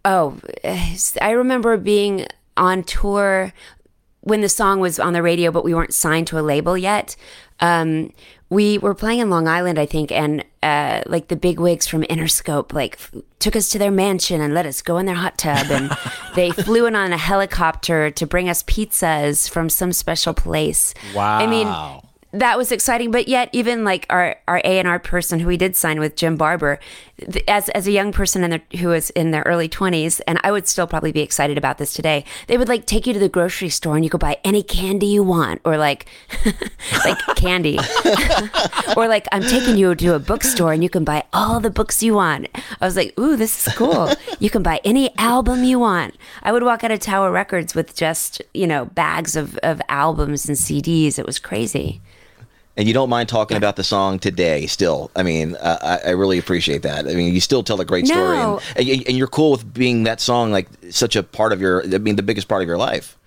I remember being on tour when the song was on the radio, but we weren't signed to a label yet. We were playing in Long Island, I think, and like the big wigs from Interscope like took us to their mansion and let us go in their hot tub, and they flew in on a helicopter to bring us pizzas from some special place. Wow. I mean, that was exciting, but yet even like our A&R person who we did sign with, Jim Barber, as a young person who was in their early 20s, and I would still probably be excited about this today, they would like take you to the grocery store and you could buy any candy you want, or like like candy, or like I'm taking you to a bookstore and you can buy all the books you want. I was like, ooh, this is cool. You can buy any album you want. I would walk out of Tower Records with just, bags of albums and CDs. It was crazy. And you don't mind talking about the song today still. I mean, I really appreciate that. I mean, you still tell a great story. No. And you're cool with being that song like such a part of the biggest part of your life.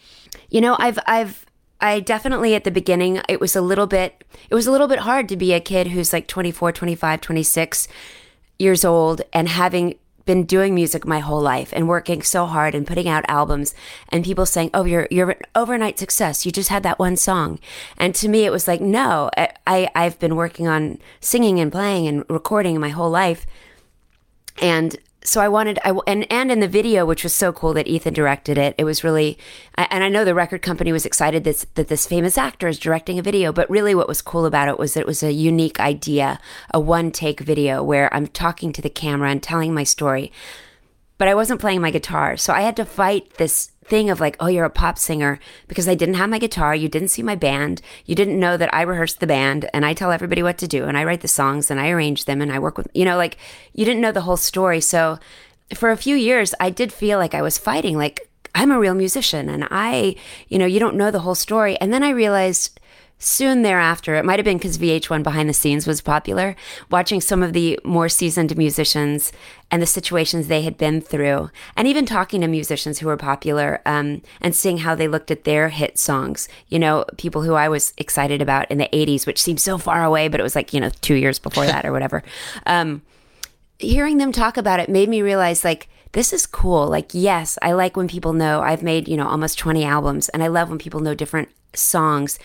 I definitely at the beginning, it was a little bit hard to be a kid who's like 24, 25, 26 years old and having been doing music my whole life and working so hard and putting out albums, and people saying, oh, you're an overnight success. You just had that one song. And to me, it was like, no, I've been working on singing and playing and recording my whole life. And so and in the video, which was so cool that Ethan directed it, it was really, and I know the record company was excited that this famous actor is directing a video, but really what was cool about it was that it was a unique idea, a one-take video where I'm talking to the camera and telling my story, but I wasn't playing my guitar. So I had to fight this thing of like, oh, you're a pop singer, because I didn't have my guitar. You didn't see my band. You didn't know that I rehearsed the band and I tell everybody what to do and I write the songs and I arrange them and I work with, like you didn't know the whole story. So for a few years, I did feel like I was fighting, like I'm a real musician and you don't know the whole story. And then I realized soon thereafter, it might have been because VH1 Behind the Scenes was popular, watching some of the more seasoned musicians and the situations they had been through, and even talking to musicians who were popular and seeing how they looked at their hit songs, people who I was excited about in the 80s, which seemed so far away, but it was like, 2 years before that or whatever. Hearing them talk about it made me realize, like, this is cool. Like, yes, I like when people know I've made, almost 20 albums, and I love when people know different songs.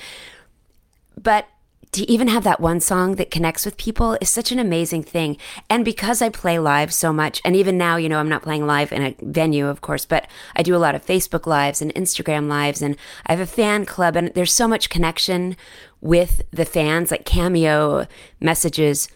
But to even have that one song that connects with people is such an amazing thing. And because I play live so much, and even now, I'm not playing live in a venue, of course, but I do a lot of Facebook lives and Instagram lives, and I have a fan club, and there's so much connection with the fans, like Cameo messages.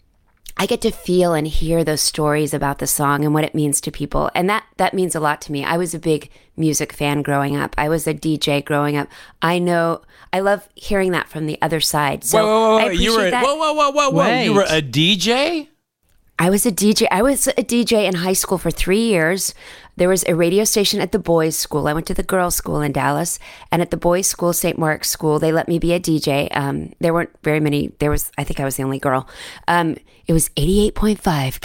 I get to feel and hear those stories about the song and what it means to people. And that means a lot to me. I was a big music fan growing up. I was a DJ growing up. I love hearing that from the other side. So whoa. I appreciate that. Whoa. Wait. You were a DJ? I was a DJ. I was a DJ in high school for 3 years. There was a radio station at the boys' school. I went to the girls' school in Dallas, and at the boys' school, St. Mark's School, they let me be a DJ. There weren't very many. I think I was the only girl. It was 88.5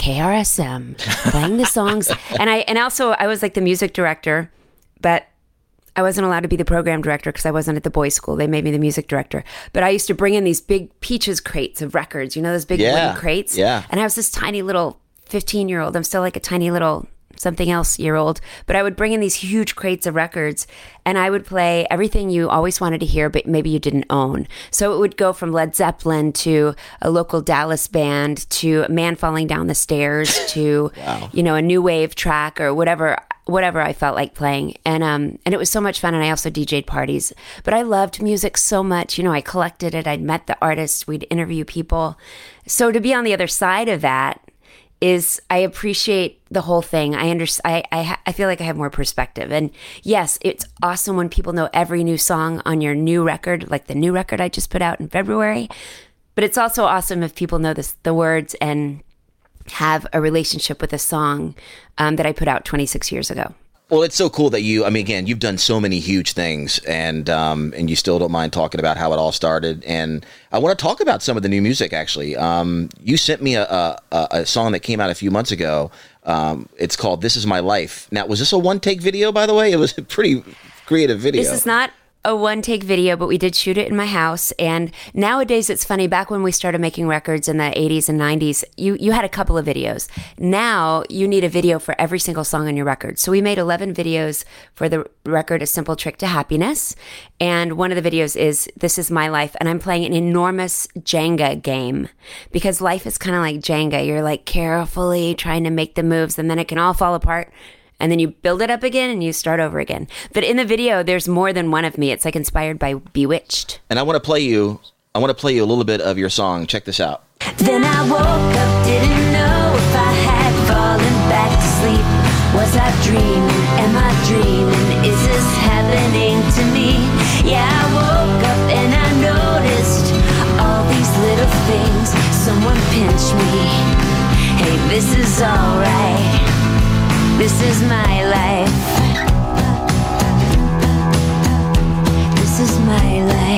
KRSM, playing the songs, and also I was like the music director, but I wasn't allowed to be the program director because I wasn't at the boys' school. They made me the music director. But I used to bring in these big Peaches crates of records, those big wooden crates? Yeah. And I was this tiny little 15-year-old. I'm still like a tiny little something else year old. But I would bring in these huge crates of records and I would play everything you always wanted to hear, but maybe you didn't own. So it would go from Led Zeppelin to a local Dallas band to a Man Falling Down the Stairs to, wow. A new wave track or whatever I felt like playing. And it was so much fun. And I also DJ'd parties, but I loved music so much. I collected it. I'd met the artists. We'd interview people. So to be on the other side of that is I appreciate the whole thing. I understand. I feel like I have more perspective. And yes, it's awesome when people know every new song on your new record, like the new record I just put out in February. But it's also awesome if people know the words and have a relationship with a song that I put out 26 years ago. Well, it's so cool that again, you've done so many huge things, and you still don't mind talking about how it all started. And I want to talk about some of the new music, actually. You sent me a song that came out a few months ago. It's called This Is My Life. Now, was this a one-take video, by the way? It was a pretty creative video. This is not a one-take video, but we did shoot it in my house. And nowadays, it's funny. Back when we started making records in the 80s and 90s, you had a couple of videos. Now you need a video for every single song on your record. So we made 11 videos for the record, A Simple Trick to Happiness. And one of the videos is This Is My Life. And I'm playing an enormous Jenga game because life is kind of like Jenga. You're like carefully trying to make the moves and then it can all fall apart. And then you build it up again and you start over again. But in the video, there's more than one of me. It's like inspired by Bewitched. And I want to play you a little bit of your song. Check this out. Then I woke up, didn't know if I had fallen back to sleep. Was I dreaming? Am I dreaming? Is this happening to me? Yeah, I woke up and I noticed all these little things. Someone pinched me. Hey, this is alright. This is my life. This is my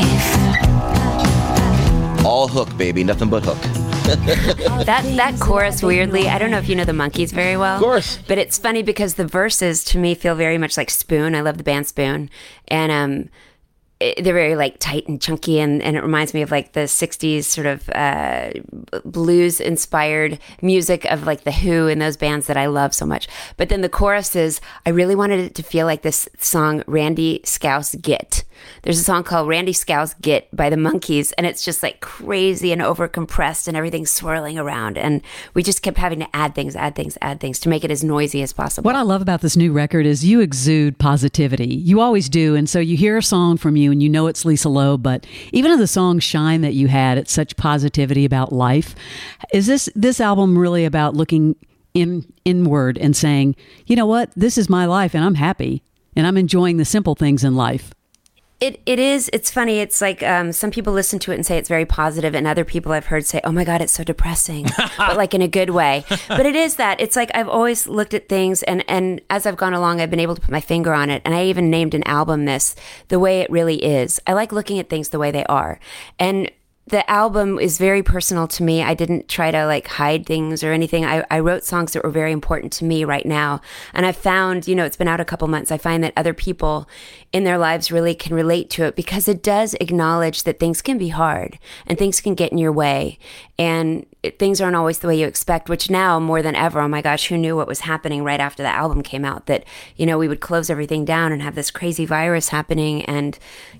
life. All hook, baby. Nothing but hook. That chorus, weirdly, I don't know if you know the Monkees very well. Of course. But it's funny because the verses, to me, feel very much like Spoon. I love the band Spoon. And they're very like tight and chunky, and it reminds me of like the 60s sort of blues inspired music of like the Who and those bands that I love so much. But then the chorus is, I really wanted it to feel like this song Randy Scouse Git. There's a song called Randy Scouse Git by the Monkees, and it's just like crazy and over compressed and everything's swirling around, and we just kept having to add things to make it as noisy as possible. What I love about this new record is you exude positivity. You always do. And so you hear a song from you and you know it's Lisa Loeb, but even in the song Shine that you had, it's such positivity about life. Is this album really about looking inward and saying, you know what, this is my life and I'm happy and I'm enjoying the simple things in life? It is. It's funny. It's like some people listen to it and say it's very positive, and other people I've heard say, "Oh my God, it's so depressing," but like in a good way. But it is that. It's like I've always looked at things, and as I've gone along, I've been able to put my finger on it. And I even named an album this the way it really is. I like looking at things the way they are, and the album is very personal to me. I didn't try to like hide things or anything. I wrote songs that were very important to me right now. And I found, it's been out a couple months. I find that other people in their lives really can relate to it because it does acknowledge that things can be hard and things can get in your way. And things aren't always the way you expect, which now more than ever, oh my gosh, who knew what was happening right after the album came out? That, we would close everything down and have this crazy virus happening and,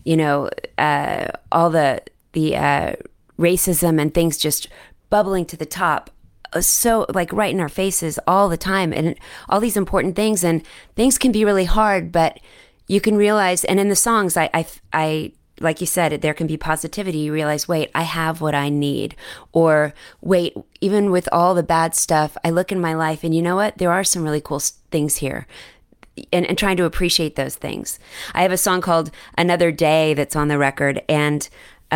all the racism and things just bubbling to the top, so like right in our faces all the time, and all these important things, and things can be really hard, but you can realize, and in the songs, I like you said, there can be positivity. You realize, wait, I have what I need, or wait, even with all the bad stuff, I look in my life and you know what, there are some really cool things here. And trying to appreciate those things. I have a song called Another Day that's on the record, and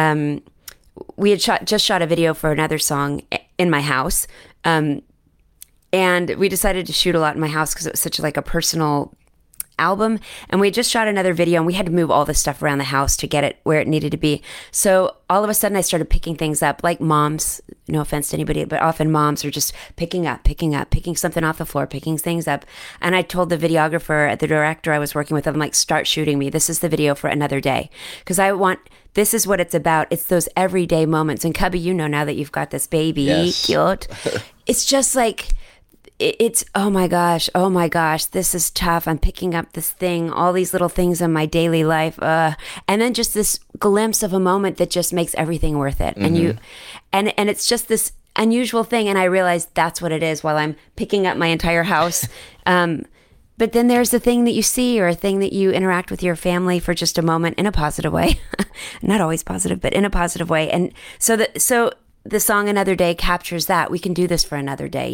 we had just shot a video for another song in my house, and we decided to shoot a lot in my house because it was such like a personal album, and we had just shot another video, and we had to move all this stuff around the house to get it where it needed to be. So all of a sudden I started picking things up, like moms, no offense to anybody, but often moms are just picking something off the floor, picking things up. And I told the videographer, the director I was working with, I'm like, start shooting me. This is the video for Another Day. Because this is what it's about. It's those everyday moments. And Cubby, now that you've got this baby, yes. Cute. It's just like, it's, oh my gosh, this is tough. I'm picking up this thing, all these little things in my daily life. And then just this glimpse of a moment that just makes everything worth it. Mm-hmm. And it's just this unusual thing. And I realized that's what it is while I'm picking up my entire house. But then there's a thing that you see, or a thing that you interact with your family for just a moment in a positive way. Not always positive, but in a positive way. And so the song Another Day captures that. We can do this for another day,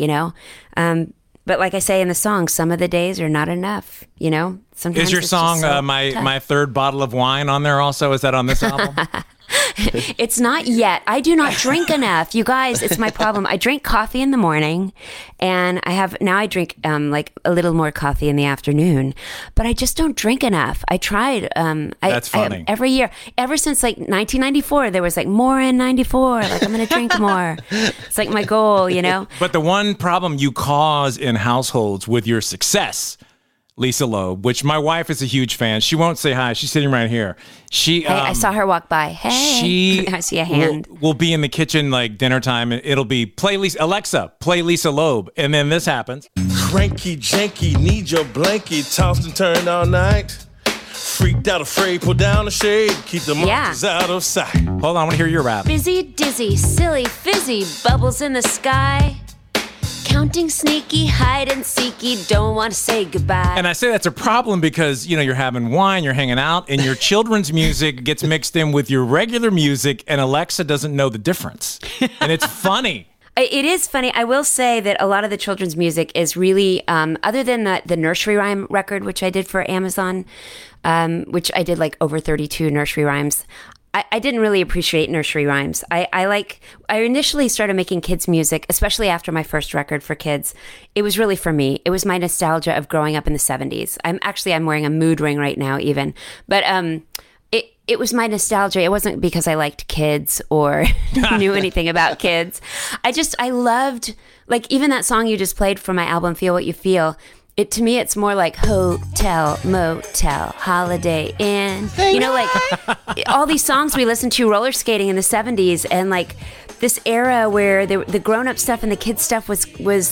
But like I say in the song, some of the days are not enough, Sometimes is your song my third bottle of wine on there also? Is that on this album? It's not yet. I do not drink enough. You guys, it's my problem. I drink coffee in the morning, and I drink like a little more coffee in the afternoon, but I just don't drink enough. I tried. That's funny. Every year, ever since like 1994, there was like more in 94. Like I'm going to drink more. It's like my goal, But the one problem you cause in households with your success, Lisa Loeb, which my wife is a huge fan. She won't say hi. She's sitting right here. She, I saw her walk by. Hey, I see a hand. Will be in the kitchen like dinner time, and it'll be Alexa, play Lisa Loeb, and then this happens. Cranky, janky, need your blanket, tossed and turned all night. Freaked out, afraid, pull down the shade, keep the monsters out of sight. Hold on, I want to hear your rap. Busy, dizzy, silly, fizzy, bubbles in the sky. Counting sneaky, hide and seeky, don't want to say goodbye. And I say that's a problem because, you're having wine, you're hanging out, and your children's music gets mixed in with your regular music, and Alexa doesn't know the difference. And it's funny. It is funny. I will say that a lot of the children's music is really, other than the nursery rhyme record, which I did for Amazon, which I did like over 32 nursery rhymes. I didn't really appreciate nursery rhymes. I initially started making kids music, especially after my first record for kids. It was really for me. It was my nostalgia of growing up in the 70s. I'm wearing a mood ring right now even. But it was my nostalgia. It wasn't because I liked kids or knew anything about kids. I loved, like, even that song you just played from my album, Feel What You Feel. To me, it's more like hotel, motel, Holiday Inn. Like all these songs we listened to roller skating in the 70s, and like this era where the grown-up stuff and the kids stuff was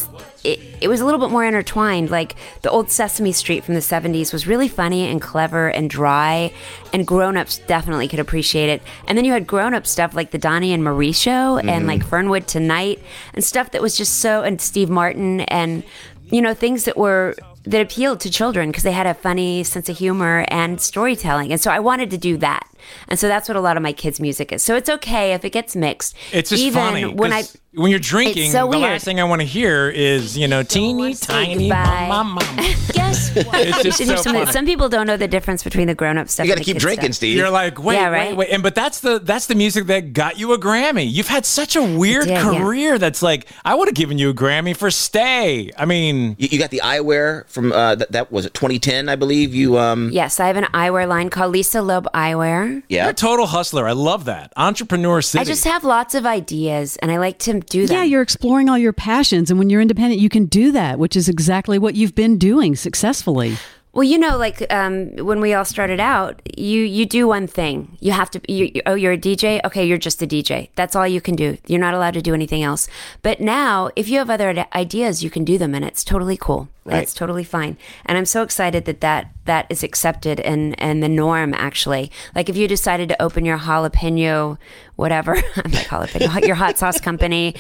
it was a little bit more intertwined. Like the old Sesame Street from the 70s was really funny and clever and dry, and grown-ups definitely could appreciate it. And then you had grown-up stuff like the Donnie and Marie show and like Fernwood Tonight and stuff that was just and Steve Martin and things that appealed to children because they had a funny sense of humor and storytelling. And so I wanted to do that. And so that's what a lot of my kids' music is. So it's okay if it gets mixed. It's just funny. When you're drinking, the last thing I want to hear is, teeny tiny mama. Guess what? It's just so funny. Some people don't know the difference between the grown-up stuff. You got to keep drinking, stuff. Steve. You're like, wait. But that's the music that got you a Grammy. You've had such a weird career that's like, I would have given you a Grammy for Stay. I mean, you got the eyewear from that was it 2010, I believe. Yes, I have an eyewear line called Lisa Loeb Eyewear. Yeah, you're a total hustler. I love that. Entrepreneur City. I just have lots of ideas, and I like to do that. Yeah, you're exploring all your passions, and when you're independent, you can do that, which is exactly what you've been doing successfully. Well, when we all started out, you do one thing. You have to, you're a DJ? Okay, you're just a DJ. That's all you can do. You're not allowed to do anything else. But now, if you have other ideas, you can do them, and it's totally cool. Right. It's totally fine. And I'm so excited that is accepted and the norm, actually. Like if you decided to open your jalapeno, whatever, I'm like jalapeno, your hot sauce company,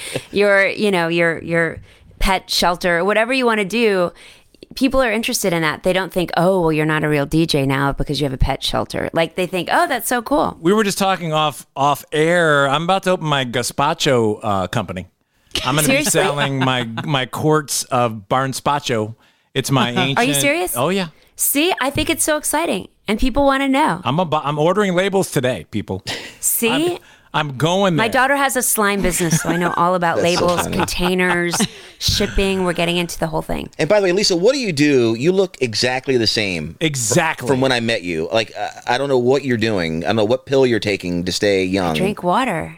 your pet shelter, whatever you want to do, people are interested in that. They don't think, oh, well, you're not a real DJ now because you have a pet shelter. Like they think, oh, that's so cool. We were just talking off air. I'm about to open my gazpacho company. I'm going to be selling my quarts of Barnspacho. It's my ancient. Are you serious? Oh yeah. See, I think it's so exciting, and people want to know. I'm ordering labels today, people. See. I'm going there. My daughter has a slime business, so I know all about labels, containers, shipping. We're getting into the whole thing. And by the way, Lisa, what do? You look exactly the same. Exactly. From when I met you. Like, I don't know what you're doing. I don't know what pill you're taking to stay young. I drink water.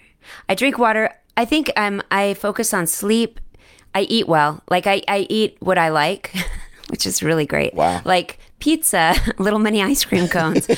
I think I focus on sleep. I eat well. Like, I eat what I like, which is really great. Wow. Like pizza, little mini ice cream cones,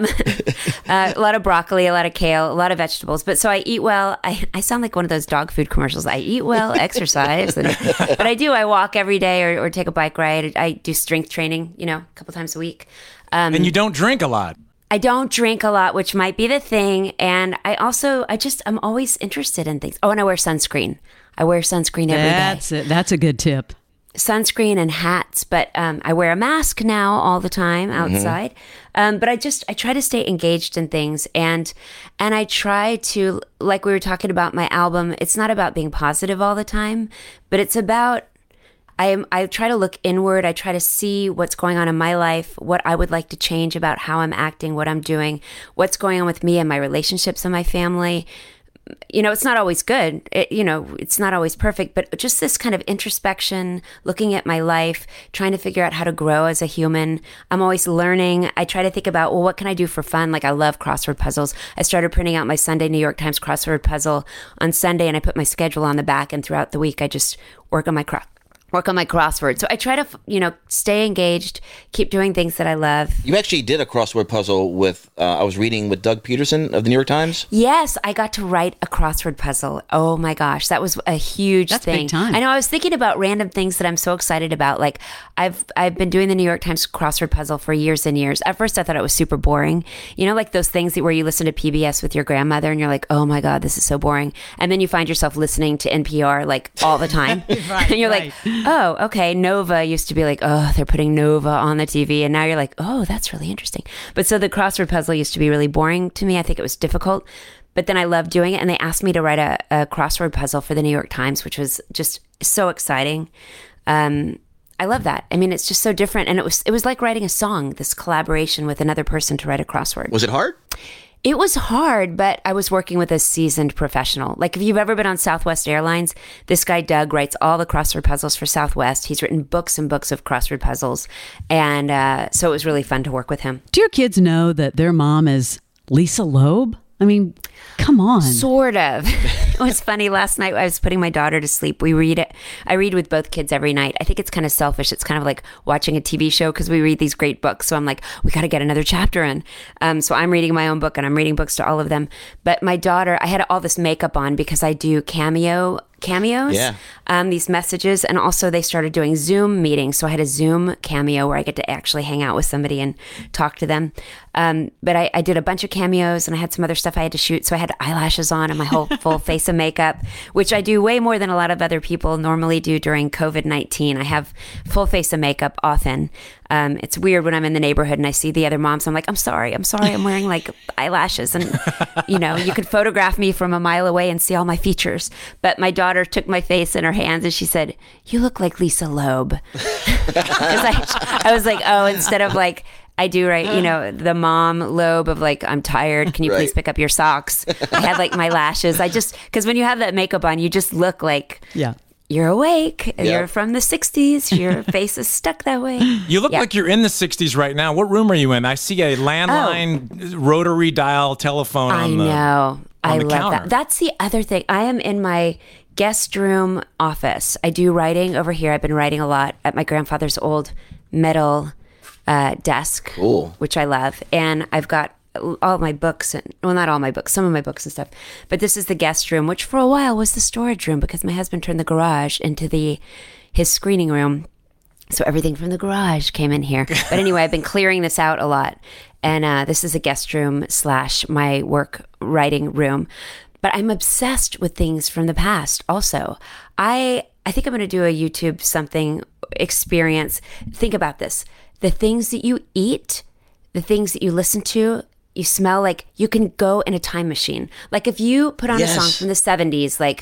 a lot of broccoli, a lot of kale, a lot of vegetables. But so I eat well. I sound like one of those dog food commercials. I eat well, exercise. But I do. I walk every day or take a bike ride. I do strength training, a couple times a week. And you don't drink a lot. I don't drink a lot, which might be the thing. And I'm always interested in things. Oh, and I wear sunscreen. I wear sunscreen every day. That's a good tip. Sunscreen and hats, but I wear a mask now all the time outside. But I try to stay engaged in things, and I try to, like we were talking about my album, it's not about being positive all the time, but it's about I try to look inward. I try to see what's going on in my life, what I would like to change about how I'm acting, what I'm doing, what's going on with me and my relationships and my family. It's not always good. It's not always perfect, but just this kind of introspection, looking at my life, trying to figure out how to grow as a human. I'm always learning. I try to think about, well, what can I do for fun? Like I love crossword puzzles. I started printing out my Sunday New York Times crossword puzzle on Sunday, and I put my schedule on the back, and throughout the week, I just work on my work on my crossword. So I try to, stay engaged, keep doing things that I love. You actually did a crossword puzzle with, I was reading with Doug Peterson of the New York Times. Yes, I got to write a crossword puzzle. Oh my gosh, that was a huge thing. Big time. I know, I was thinking about random things that I'm so excited about. Like I've been doing the New York Times crossword puzzle for years and years. At first I thought it was super boring. Like those things where you listen to PBS with your grandmother and you're like, oh my God, this is so boring. And then you find yourself listening to NPR like all the time. Right, and you're right. like, oh, okay. Nova used to be like, oh, they're putting Nova on the TV. And now you're like, oh, that's really interesting. But so the crossword puzzle used to be really boring to me. I think it was difficult. But then I loved doing it. And they asked me to write a crossword puzzle for the New York Times, which was just so exciting. I love that. I mean, it's just so different. And it was like writing a song, this collaboration with another person to write a crossword. Was it hard? It was hard, but I was working with a seasoned professional. Like if you've ever been on Southwest Airlines, this guy, Doug, writes all the crossword puzzles for Southwest. He's written books and books of crossword puzzles. And so it was really fun to work with him. Do your kids know that their mom is Lisa Loeb? I mean, come on. Sort of. It was funny. Last night I was putting my daughter to sleep. I read with both kids every night. I think it's kind of selfish. It's kind of like watching a TV show because we read these great books. So I'm like, we got to get another chapter in. So I'm reading my own book and I'm reading books to all of them. But my daughter, I had all this makeup on because I do cameos, these messages. And also they started doing Zoom meetings. So I had a Zoom cameo where I get to actually hang out with somebody and talk to them. But I did a bunch of cameos and I had some other stuff I had to shoot. So I had eyelashes on and my whole full face of makeup, which I do way more than a lot of other people normally do during COVID-19. I have full face of makeup often. It's weird when I'm in the neighborhood and I see the other moms. I'm like, I'm sorry. I'm wearing like eyelashes. And, you could photograph me from a mile away and see all my features. But my daughter took my face in her hands and she said, you look like Lisa Loeb. Because I was like, oh, instead of like, I do write, the mom lobe of like, I'm tired. Can you please pick up your socks? I had like my lashes. Because when you have that makeup on, you just look like you're awake. Yeah. You're from the 60s. Your face is stuck that way. You look like you're in the 60s right now. What room are you in? I see a landline rotary dial telephone on the know. I love counter. that. That's the other thing. I am in my guest room office. I do writing over here. I've been writing a lot at my grandfather's old metal desk, which I love. And I've got all my books, not all my books, some of my books and stuff. But this is the guest room, which for a while was the storage room because my husband turned the garage into his screening room. So everything from the garage came in here. But anyway, I've been clearing this out a lot. And this is a guest room / my work writing room. But I'm obsessed with things from the past also. I think I'm going to do a YouTube something experience. Think about this. The things that you eat, the things that you listen to, you smell, like you can go in a time machine. Like if you put on a song from the 70s, like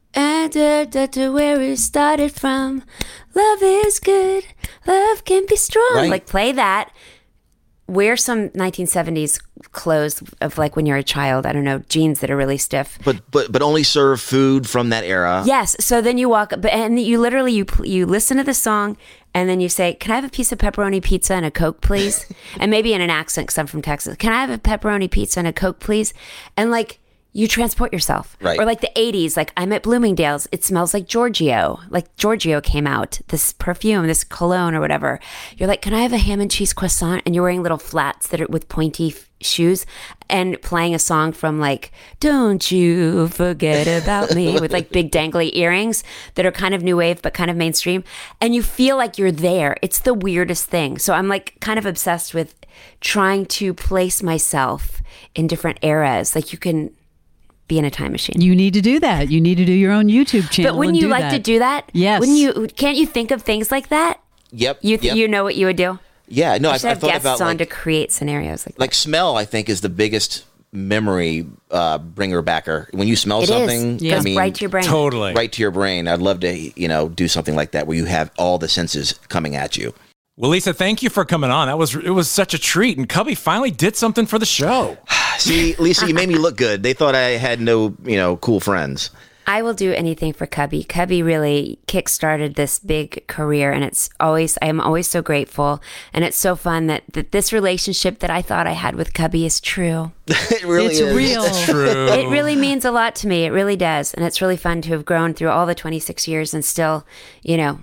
where it started from, love is good, love can be strong. Like play that. Wear some 1970s clothes of like when you're a child. I don't know, jeans that are really stiff. But only serve food from that era. Yes. So then you walk, and you literally you listen to the song, and then you say, "Can I have a piece of pepperoni pizza and a Coke, please?" And maybe in an accent, because I'm from Texas. "Can I have a pepperoni pizza and a Coke, please?" And like you transport yourself. Right. Or like the 80s, like I'm at Bloomingdale's. It smells like Giorgio. Like Giorgio came out, this perfume, this cologne or whatever. You're like, "Can I have a ham and cheese croissant?" And you're wearing little flats that are with pointy shoes and playing a song from like, "Don't you forget about me," with like big dangly earrings that are kind of new wave, but kind of mainstream. And you feel like you're there. It's the weirdest thing. So I'm like kind of obsessed with trying to place myself in different eras. Like you can be in a time machine. You need to do that. You need to do your own YouTube channel. But wouldn't you like to do that? Yes. Can't you think of things like that? Yep. You know what you would do? Yeah. No, I should I have thought guests about on like, to create scenarios like that. Like smell, I think, is the biggest memory bringer backer. When you smell It something, is. Goes right to your brain. Totally. Right to your brain. I'd love to, do something like that where you have all the senses coming at you. Well, Lisa, thank you for coming on. It was such a treat, and Cubby finally did something for the show. See, Lisa, you made me look good. They thought I had no, cool friends. I will do anything for Cubby. Cubby really kickstarted this big career, and I am always so grateful. And it's so fun that this relationship that I thought I had with Cubby is true. It really is. It's real. It's true. It really means a lot to me. It really does. And it's really fun to have grown through all the 26 years and still,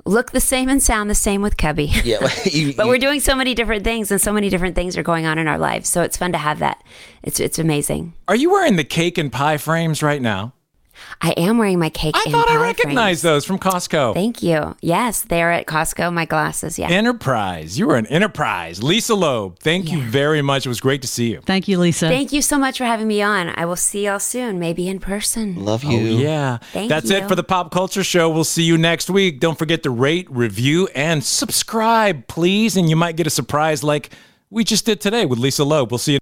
look the same and sound the same with Cubby. Yeah, but we're doing so many different things, and so many different things are going on in our lives. So it's fun to have that. It's amazing. Are you wearing the cake and pie frames right now? I am wearing my cake and pie I thought I recognized those from Costco. Thank you. Yes, they're at Costco, my glasses, yeah. Enterprise. You were an Enterprise. Lisa Loeb, thank you very much. It was great to see you. Thank you, Lisa. Thank you so much for having me on. I will see y'all soon, maybe in person. Love you. Oh, yeah. That's it for the Pop Culture Show. We'll see you next week. Don't forget to rate, review, and subscribe, please. And you might get a surprise like we just did today with Lisa Loeb. We'll see you.